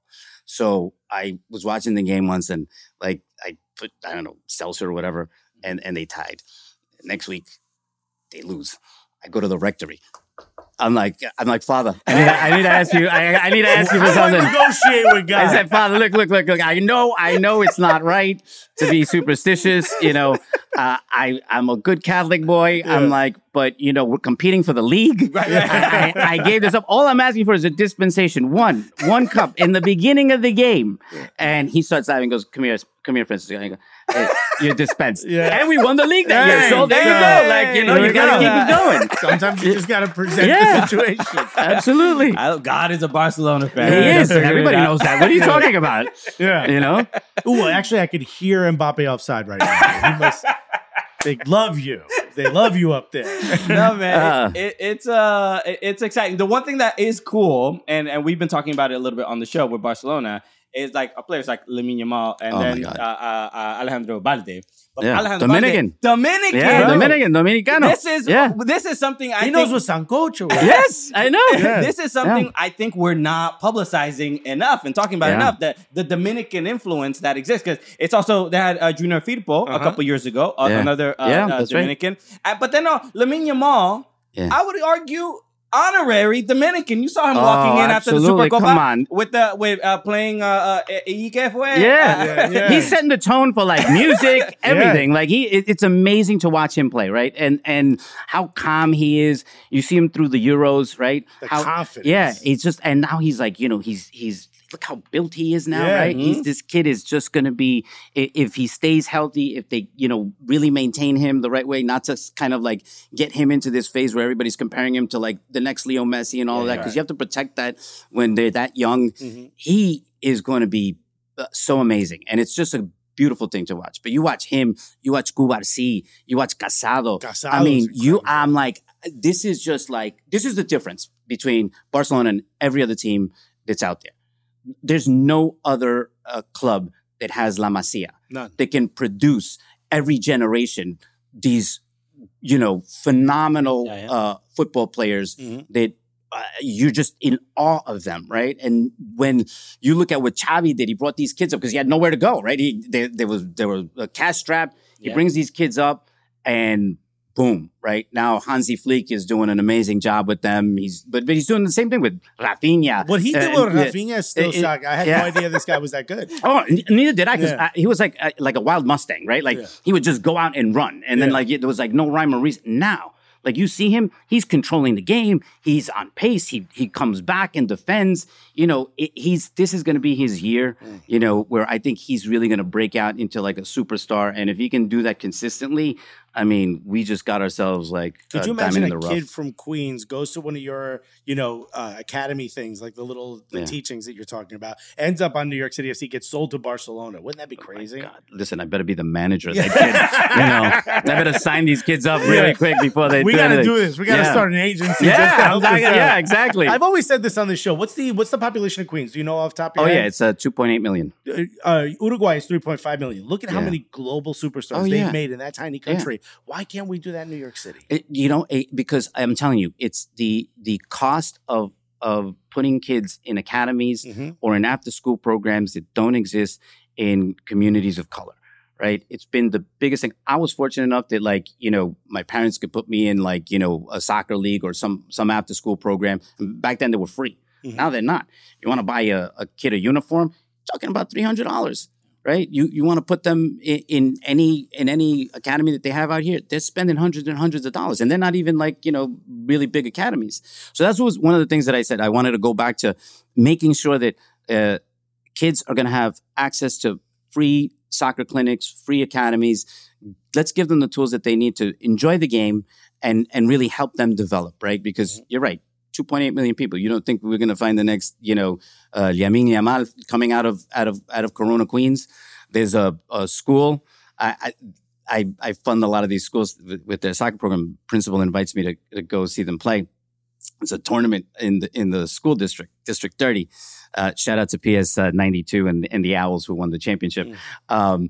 So I was watching the game once, and like I put I don't know seltzer or whatever, and and they tied. Next week, they lose. I go to the rectory. I'm like, I'm like, Father, I need, to, I need to ask you, I, I need to ask you for something. I negotiate with God. I said, Father, look, look, look, look. I know, I know it's not right to be superstitious. You know, uh, I, I'm a good Catholic boy. Yeah. I'm like, but you know, we're competing for the league. Right, right. I, I, I gave this up. All I'm asking for is a dispensation. One, one cup in the beginning of the game. And he starts laughing and goes, come here, come here, Francis. I go, hey, you're dispensed. Yeah. And we won the league that year. So there you go. Like, you know, you got to keep it going. Sometimes you just got to present yeah. the situation. Absolutely. I, God is a Barcelona fan. He is. Everybody knows that. What are you talking about? Yeah. You know? Ooh, actually, I could hear Mbappe offside right now. He must, they love you. They love you up there. No, man. Uh. It, it, it's uh, it, it's exciting. The one thing that is cool, and, and we've been talking about it a little bit on the show with Barcelona, is like a players like Lamine Yamal and oh then uh, uh, uh, Alejandro Balde. But yeah. Alejandro Dominican. Balde, Dominican. Yeah, bro. Dominican, Dominicano. This is yeah. this is something I he think, knows what sancocho is. Yes, I know. Yeah. This is something Yeah. I think we're not publicizing enough and talking about Yeah. enough, that the Dominican influence that exists. Because it's also, they had uh, Junior Firpo Uh-huh. a couple years ago, uh, Yeah. another uh, Yeah, uh, that's right. Dominican. Uh, but then uh, Lamine Yamal, Yeah. I would argue, honorary Dominican. You saw him Oh, walking in after the absolutely. Supercopa Come on. with the with uh, playing uh, uh, Iquique fue? Yeah. Yeah, yeah. He's setting the tone for like music, everything. Like he, it, it's amazing to watch him play, right? And and how calm he is. You see him through the Euros, right? The how, confidence. Yeah, it's just, and now he's like, you know, he's he's look how built he is now, Yeah. right? Mhm. He's this kid is just going to be, i- if he stays healthy, if they, you know, really maintain him the right way, not to kind of like get him into this phase where everybody's comparing him to like the next Leo Messi and all of that, because you have to protect that when they're that young. Mm-hmm. He is going to be uh, so amazing, and it's just a beautiful thing to watch. But you watch him, you watch Cubarsí, you watch Casado. Casado's I mean, you, incredible. I'm like, this is just like, this is the difference between Barcelona and every other team that's out there. There's no other uh, club that has La Masia. None. That can produce every generation these, you know, phenomenal Yeah, yeah. Uh, football players Mhm. that uh, you're just in awe of them, right? And when you look at what Xavi did, he brought these kids up because he had nowhere to go, right? He there, there was there was a cash strapped. He Yeah. brings these kids up, and boom, right now Hansi Flick is doing an amazing job with them. He's but but he's doing the same thing with Rafinha. What he did Uh, with yeah. Rafinha is still It- it- shocking. I had yeah. no idea this guy was that good. Oh, n- neither did I, because Yeah. he was like uh, like a wild Mustang, right? Like Yeah. he would just go out and run, and then Yeah. like there was like no rhyme or reason. Now, Like you see him, he's controlling the game. He's on pace. He he comes back and defends. You know, it, he's this is going to be his year. Mm. You know, where I think he's really going to break out into like a superstar. And if he can do that consistently, I mean, we just got ourselves like Could uh, you imagine diamond a in the rough. kid from Queens goes to one of your, you know, uh, academy things, like the little the Yeah. teachings that you're talking about, ends up on New York City F C, gets sold to Barcelona. Wouldn't that be crazy? Oh God. Listen, I better be the manager of that kid. You know, I better sign these kids up really Yeah. quick before they we do got to anything. do this. We got to Yeah. start an agency. Yeah, just to help exactly. us out. Yeah, exactly. I've always said this on the show. What's the what's the population of Queens? Do you know off the top of Oh your yeah, head? it's uh, two point eight million. Uh, Uruguay is three point five million. Look at how Yeah. many global superstars Oh, they've yeah. made in that tiny country. Why can't we do that in New York City? It, you know, it, because I'm telling you, it's the the cost of of putting kids in academies Mm-hmm. or in after school programs that don't exist in communities of color. Right. It's been the biggest thing. I was fortunate enough that, like, you know, my parents could put me in, like, you know, a soccer league or some some after school program. And back then they were free. Mhm. Now they're not. You want to buy a, a kid a uniform, talking about three hundred dollars. Right. You you want to put them in, in any in any academy that they have out here, they're spending hundreds and hundreds of dollars. And they're not even like, you know, really big academies. So that's was one of the things that I said. I wanted to go back to making sure that uh, kids are going to have access to free soccer clinics, free academies. Let's give them the tools that they need to enjoy the game and and really help them develop, right? Because mm-hmm. you're right, two point eight million people. You don't think we're going to find the next, you know, uh, Lamine Yamal coming out of out of out of Corona, Queens? There's a, a school. I, I I fund a lot of these schools with, with their soccer program. Principal invites me to, to go see them play. It's a tournament in the in the school district, District thirty. Uh, shout out to P S ninety-two and, and the Owls who won the championship. Mm. Um,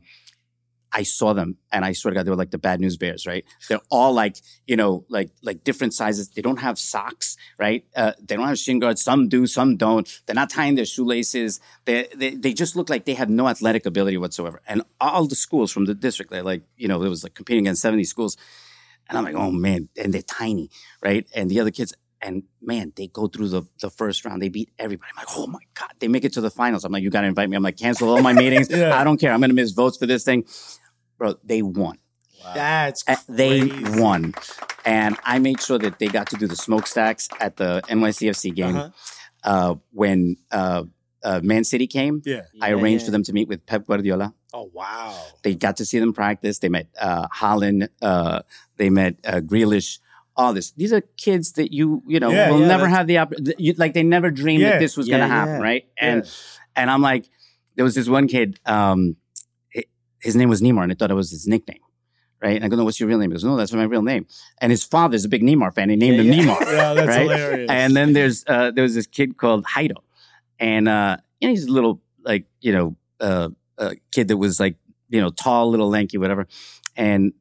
I saw them, and I swear to God, they were like the Bad News Bears, right? They're all like, you know, like like different sizes. They don't have socks, right? Uh, they don't have shin guards. Some do, some don't. They're not tying their shoelaces. They they they just look like they have no athletic ability whatsoever. And all the schools from the district, they're like, you know, it was like competing against seventy schools. And I'm like, oh man, and they're tiny, right? And the other kids. And man, they go through the, the first round. They beat everybody. I'm like, oh my God. They make it to the finals. I'm like, you got to invite me. I'm like, cancel all my meetings. yeah. I don't care. I'm going to miss votes for this thing. Bro, they won. Wow. That's crazy. They won. And I made sure that they got to do the smokestacks at the N Y C F C game. Uh-huh. Uh, when uh, uh, Man City came, yeah. I yeah, arranged yeah. for them to meet with Pep Guardiola. Oh, wow. They got to see them practice. They met uh, Haaland. Uh, they met uh, Grealish. All this. These are kids that you, you know, yeah, will yeah, never have the opportunity. Like they never dreamed yeah, that this was yeah, going to happen, yeah, right? And yeah. and I'm like, there was this one kid. Um, his name was Neymar, and I thought it was his nickname, right? And I go, no, what's your real name? He goes, no, that's my real name. And his father's a big Neymar fan. He named yeah, him yeah. Neymar. Yeah, that's right? hilarious. And then there's uh, there was this kid called Haido, and uh, you know, he's a little like you know, uh, a kid that was like you know, tall, little lanky, whatever. And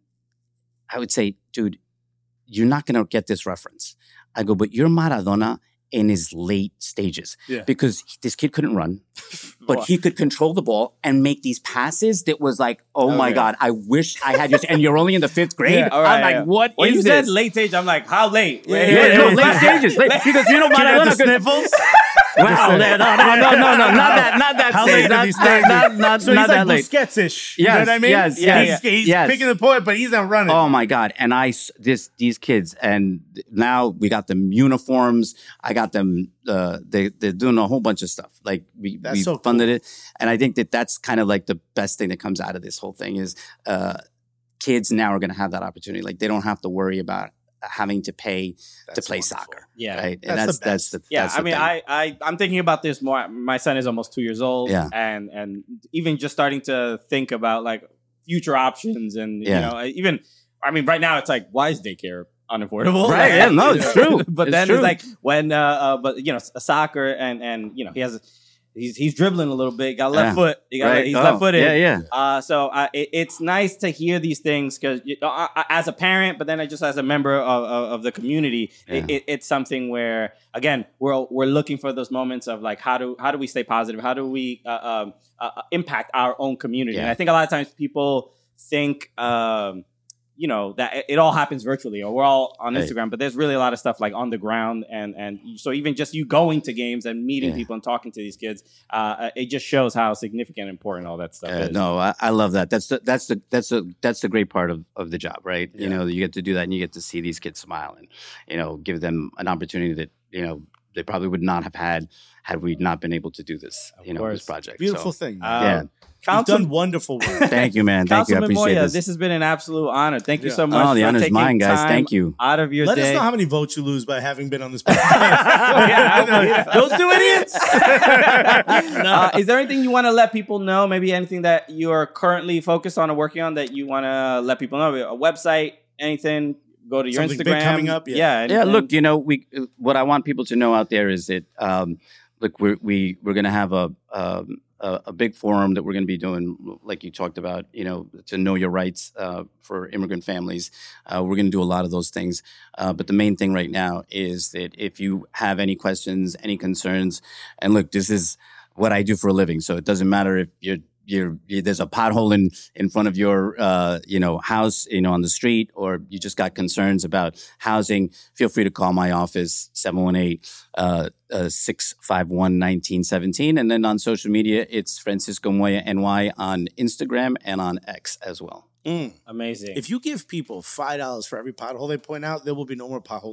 I would say, dude, you're not going to get this reference. I go, but you're Maradona in his late stages. Yeah. Because this kid couldn't run, but he could control the ball and make these passes that was like, oh, oh my yeah. God, I wish I had your... And you're only in the fifth grade? Yeah. All right, I'm like, yeah. what when is you this? said late stage, I'm like, how late? Yeah, Wait, yeah, Yeah, no, yeah. late stages. Late, because you know Can I have Maradona... the could- sniffles? Wow, no, no, no, no, no, no, not that, not that How stage. late are Not, these not, stages? not, not, So not he's that like late. Busquets-ish. You Yes, know what I mean? yes, yeah, yes, He's, he's yes. picking the point, but he's not running. Oh my God. And I, s- this, these kids, and now we got them uniforms. I got them, uh, they, they're doing a whole bunch of stuff. Like we, That's we so funded cool. it. And I think that that's kind of like the best thing that comes out of this whole thing is, uh, kids now are going to have that opportunity. Like they don't have to worry about having to pay That's to play wonderful. soccer. Yeah. Right. And That's that's, the that's, best. the, Yeah, that's I the mean, thing. I, I I'm thinking about this more. My son is almost two years old, Yeah. and and even just starting to think about like future options, and Yeah. you know, even I mean, right now it's like, why is daycare unaffordable? Right, yeah, no, it's true. but It's then true. it's like when, uh, uh, but you know, soccer and and you know, he has he's he's dribbling a little bit, got left Yeah. foot, he got Right. he's Oh, left footed. Yeah, yeah. Uh, so uh, it, it's nice to hear these things because uh, as a parent, but then just as a member of, of, of the community, Yeah. it, it, it's something where again we're we're looking for those moments of like how do how do we stay positive? How do we uh, um, uh, impact our own community? Yeah. And I think a lot of times people think. Um, you know, that it, it all happens virtually, or we're all on Right. Instagram, but there's really a lot of stuff like on the ground, and and so even just you going to games and meeting Yeah. people and talking to these kids, uh, it just shows how significant and important all that stuff Uh, is. no, I, I love that. That's the that's the that's the that's the great part of, of the job, right? You Yeah. know, you get to do that, and you get to see these kids smile, and you know, give them an opportunity that you know they probably would not have had had we not been able to do this. Of You know, this course. project. Beautiful So, thing. Uh, yeah. You've Council- done wonderful work. Thank you, man. Thank you. I Councilman appreciate Moya, this. this has been an absolute honor. Thank you Yeah. so much. Oh, the for honor's taking mine, guys. time Thank you. Out of your Let day. us know how many votes you lose by having been on this podcast. Yeah. Those two idiots. uh, is there anything you want to let people know? Maybe anything that you are currently focused on or working on that you want to let people know? A website, anything? Go to your Something big Instagram. coming up? Yeah. Yeah. Yeah, anything? look, you know, we what I want people to know out there is that um, look, we're we we're gonna have a um, a, a big forum that we're gonna be doing, like you talked about, you know, to know your rights uh, for immigrant families. Uh, we're gonna do a lot of those things, uh, but the main thing right now is that if you have any questions, any concerns, and look, this is what I do for a living, so it doesn't matter if you're You're, you, there's a pothole in, in front of your uh, you know house, you know, on the street, or you just got concerns about housing. Feel free to call my office, seven one eight, six five one, one nine one seven. And then on social media, it's Francisco Moya N Y on Instagram and on X as well. Mm. Amazing. If you give people five dollars for every pothole they point out, there will be no more potholes.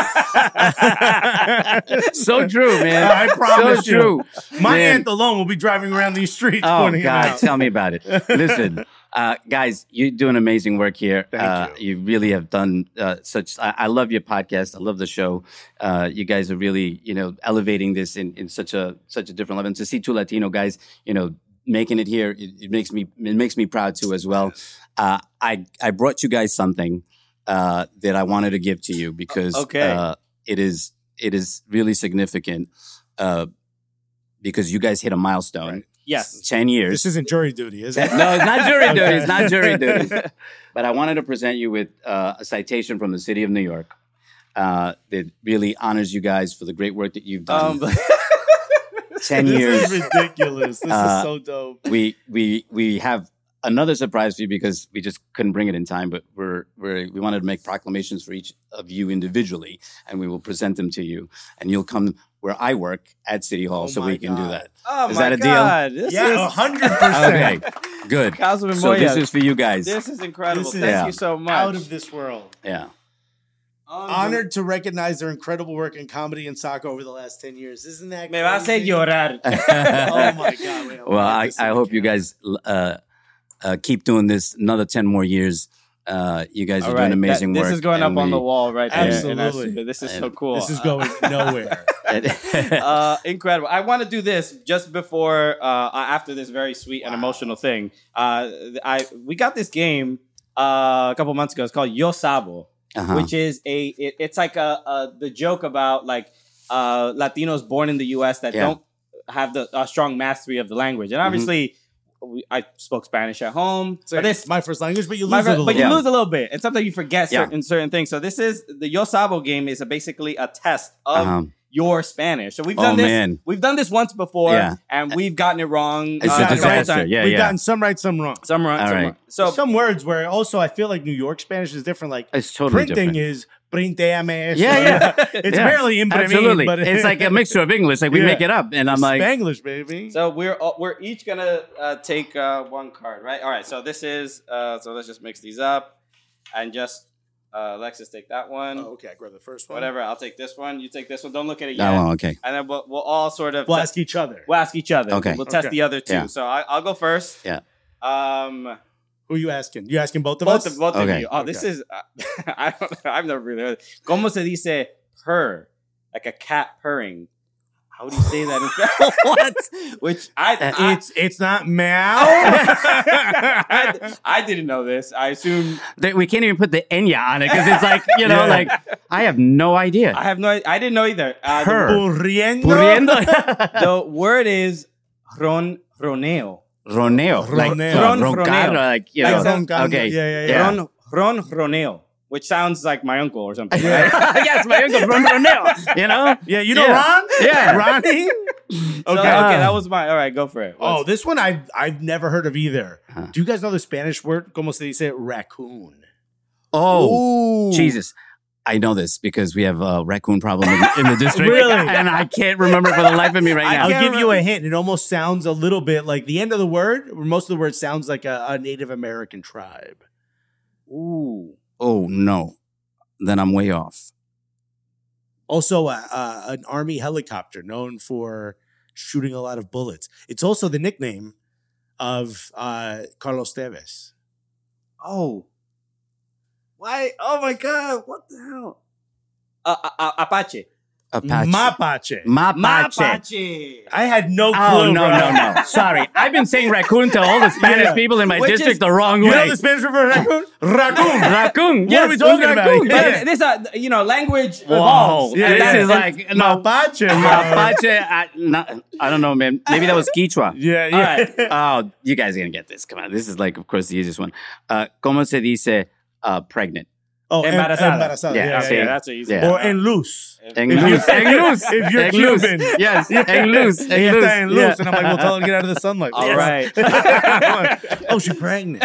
So true, man. I promise so you. true. My Man. aunt alone will be driving around these streets Oh pointing them God, out. tell me about it. Listen, uh, guys, you're doing amazing work here. Thank uh, you. really have done uh, such. I, I love your podcast. I love the show. Uh, you guys are really, you know, elevating this in, in such a such a different level. And to see two Latino guys, you know, making it here, it, it makes me it makes me proud too as well. Uh, I I brought you guys something uh, that I wanted to give to you because Okay. uh, it is it is really significant uh, because you guys hit a milestone. Right. yes. Ten years. This isn't jury duty, is it? No, it's not jury duty. Okay. It's not jury duty. But I wanted to present you with uh, a citation from the city of New York uh, that really honors you guys for the great work that you've done. Um, Ten This years. is ridiculous. This Uh, is so dope. we we we have another surprise for you because we just couldn't bring it in time. But we're we're we wanted to make proclamations for each of you individually, and we will present them to you. And you'll come where I work at City Hall, Oh so my we can do God. that. oh Is my that a deal? God. This Yeah, a is, hundred Okay, percent. good. Councilman So Moya, this is for you guys. this is incredible. This is- Thank Yeah. you so much. Out of this world. Yeah. Honored to recognize their incredible work in comedy and soccer over the last ten years. Isn't that Me vas a crazy? llorar. Oh my God. Wait, Well, I'll I, get this I in hope the you camera. guys uh, uh, keep doing this another ten more years. Uh, you guys are All doing right, amazing that- work. This is going up and on we- the wall right there. And that's- Absolutely. This is And so cool. This is Uh, going nowhere. uh, incredible. I want to do this just before, uh, after this very sweet and emotional thing. Uh, I we got this game uh, a couple months ago. It's called Yo Sabo, Uh-huh. which is a. It, it's like a, a the joke about like uh, Latinos born in the U S that Yeah. don't have the a strong mastery of the language, and obviously. We, I spoke Spanish at home. So but this, my first language, but you lose my it a fir- little but you bit. lose a little bit, and sometimes you forget Yeah. certain certain things. So this is the Yo Sabo game is a, basically a test of Uh-huh. your Spanish. So we've Oh, done this. man. We've done this once before, Yeah. and we've gotten it wrong. It's uh, a couple disaster. times. Yeah, We've yeah. gotten some right, some wrong. Some wrong. All some right. wrong. So Some words where also I feel like New York Spanish is different. Like It's totally printing different. is printéame. eso. Yeah, yeah. It's Yeah. barely imprimir, Absolutely. but It's like a mixture of English. Like we Yeah. make it up, and I'm like, Spanglish, baby. so we're uh, we're each gonna uh, take uh, one card, right? All right. So this is uh, so let's just mix these up, and just uh, Alexis take that one. Oh, okay, I grab the first one. Whatever. I'll take this one. You take this one. Don't look at it that yet. one, okay. And then we'll, we'll all sort of We'll test- ask each other. we'll ask each other. Okay. We'll test Okay. the other two. Yeah. So I, I'll go first. Yeah. Um. Who are you asking? You asking both of Both us? of, both Okay. of you. Oh, this Okay. is. Uh, I don't. I've never really heard. ¿Cómo se dice purr? Like a cat purring. How do you say that in Spanish? What? Which I, I, It's it's not meow. I, I didn't know this. I assume That we can't even put the enya on it because it's like you know, Yeah. like I have no idea. I have no. I didn't know either. Uh, the- Purr. Purriendo. Purriendo. The, word is ron roneo. Roneo, like Roneo. uh, Ron- roncar, roneo. like you Like know. roncando. Okay, Yeah, yeah, yeah. Yeah. Ron ron roneo, which sounds like my uncle or something. Yeah. Right? yes, my uncle Ron Roneo. You know. Yeah, you know Yeah. Ron? Yeah. Ronnie? So, okay, that was my. All right, go for it. Oh, What's- this one I've I've never heard of either. Huh. Do you guys know the Spanish word? Como se dice raccoon? Oh, Ooh. Jesus. I know this because we have a raccoon problem in, in the district. Really? And I can't remember for the life of me right now. I'll can't give you a hint. It almost sounds a little bit like the end of the word, or most of the word sounds like a, a Native American tribe. Ooh. Oh, no. Then I'm way off. Also, uh, uh, an army helicopter known for shooting a lot of bullets. It's also the nickname of uh, Carlos Tevez. Oh. Why? Oh my God! What the hell? Uh, uh, uh, Apache. Apache. Mapache. Mapache. Mapache. I had no clue. Oh, no, bro. no, no. Sorry. I've been saying raccoon to all the Spanish Yeah. people in my Which district is- the wrong You way. know the Spanish word for raccoon? Raccoon. Raccoon. What Yes, are we talking about? raccoon. But Yeah. this, uh, you know, language Whoa. evolves. Yeah, And this that's- is like, no. Mapache. bro. Mapache. I, no, I don't know, man. Maybe that was Quechua. Yeah, All yeah. right. Oh, you guys are going to get this. Come on. This is like, of course, the easiest one. Uh, ¿Cómo se dice uh, pregnant? Oh, em- Embarazada. embarazada. Yeah, Yeah, see, yeah. that's an easy Yeah. one. Or en luz. En If you- luz. En luz. if you're En luz. Cuban. Yes. En luz. En Ella luz. está en luz. Yeah. And I'm like, well, tell her to get out of the sunlight. All Yes. right. Oh, she's pregnant.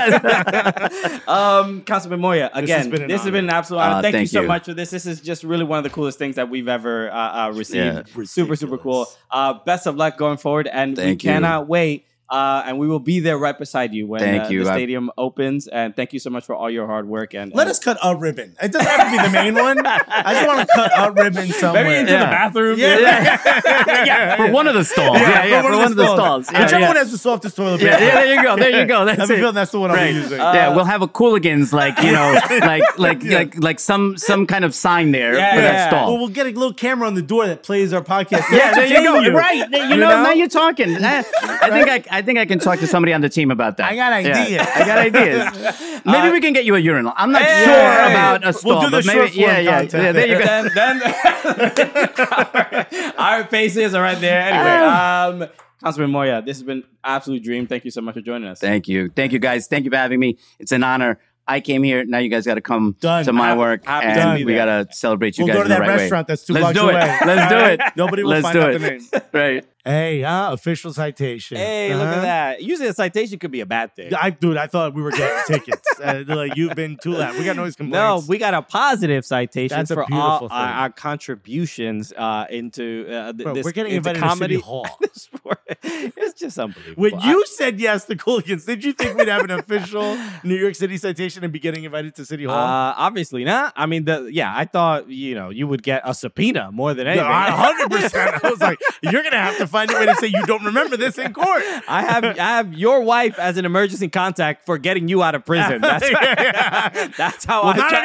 um, Councilman Moya, has again, been an this has been an absolute honor. Uh, thank, you thank so you. much for this. This is just really one of the coolest things that we've ever uh, uh, received. Yeah. Super, super cool. Uh, best of luck going forward, and Thank we you. cannot wait. Uh, and we will be there right beside you when Thank uh, you. the I- stadium opens. And thank you so much for all your hard work. And Let and us cut a ribbon. It doesn't have to be the main one. I just want to cut a ribbon somewhere. maybe into Yeah. the bathroom. Yeah. Yeah, for one of the stalls. Yeah, yeah, for one of the stalls. Yeah, Whichever yeah. one has the softest toilet Yeah, paper. yeah, there you go. There you go. I That's have a it. feeling that's the one I'll Right. be using. yeah, we'll have a Cooligans, like you know, like like Yeah. like like some some kind of sign there Yeah, for yeah. that stall. Well, we'll get a little camera on the door that plays our podcast. Yeah, there you go. Entertain Right, you, You know, know? now you're talking. I, I think I, I think I can talk to somebody on the team about that. I got Yeah, ideas. I got ideas. Maybe we can get you a urinal. I'm not Hey, sure hey, about a we'll stall, do the but maybe short form yeah, yeah, content. yeah. There you go. then, then our faces are right there. Anyway, um, Councilman Moya, this has been absolute dream. Thank you so much for joining us. Thank you, thank you, guys. Thank you for having me. It's an honor. I came here. Now you guys got to come Done. to my Happy- work, happy to and be we there. got to celebrate you We'll guys go to in the that right restaurant way. that's two Let's blocks do it. away. Let's do All it. right? Nobody will Let's find do out it. the name. Right. Hey, uh, official citation. Hey, look Uh-huh. at that. Usually a citation could be a bad thing. I, dude, I thought we were getting tickets. Uh, they're like, you've been too loud. We got noise No, complaints. we got a positive citation That's a for beautiful all thing. our, our contributions uh, into uh, th- Bro, this. we're getting into invited comedy. to City Hall. This sport. It's just unbelievable. When I- you said yes to Cooligans, did you think we'd have an official New York City citation and be getting invited to City Hall? Uh, obviously not. I mean, the yeah, I thought you know you would get a subpoena more than No, anything. I- one hundred percent. I was like, you're going to have to find a way to say you don't remember this in court. I have I have your wife as an emergency contact for getting you out of prison. That's that's how Well, I not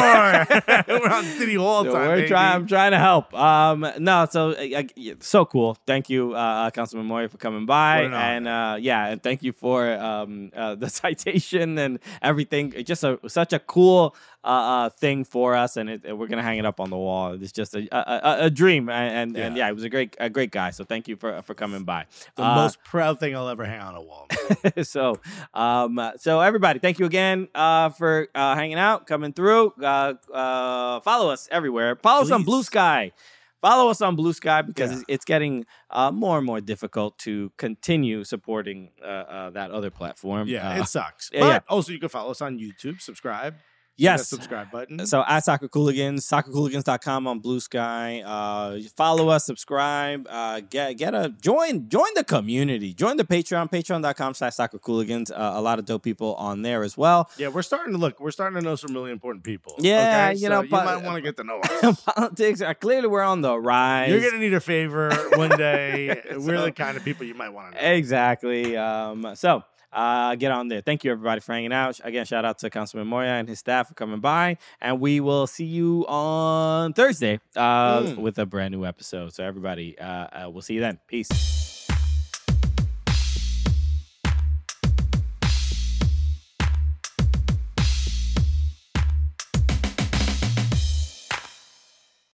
try- anymore. We're on City Hall So time. we're baby. trying. I'm trying to help. Um, no, so uh, uh, so cool. Thank you, uh, Councilman Moya, for coming by, What an honor. and uh, yeah, and thank you for um, uh, the citation and everything. It's just a such a cool uh, uh, thing for us, and it, we're gonna hang it up on the wall. It's just a a, a, a dream, and and yeah. and yeah, it was a great a great guy. So thank you for for coming by. The Uh, most proud thing I'll ever hang on a wall. so, um, uh, so everybody, thank you again uh, for uh, hanging out, coming through. Uh, uh, follow us everywhere. Follow us on Please. Blue Sky. Follow us on Blue Sky because Yeah. it's, it's getting uh, more and more difficult to continue supporting uh, uh, that other platform. Yeah, Uh, it sucks. yeah, but yeah. also, you can follow us on YouTube, subscribe. Hit that yes. subscribe button. So at Soccer Cooligans, soccer cooligans dot com on Blue Sky. Uh, follow us, subscribe, uh, get get a join join the community. Join the Patreon, patreon dot com slash soccer cooligans. Uh, a lot of dope people on there as well. Yeah, we're starting to look. We're starting to know some really important people. Yeah, okay? you So know, you but- might want to get to know us. Politics are clearly we're on the rise. You're gonna need a favor one day. We're the kind of people you might want to know. Exactly. Um, so uh, get on there. Thank you, everybody, for hanging out. Again, shout out to Councilman Moya and his staff for coming by. And we will see you on Thursday uh, Mm. with a brand new episode. So, everybody, uh, uh, we'll see you then. Peace.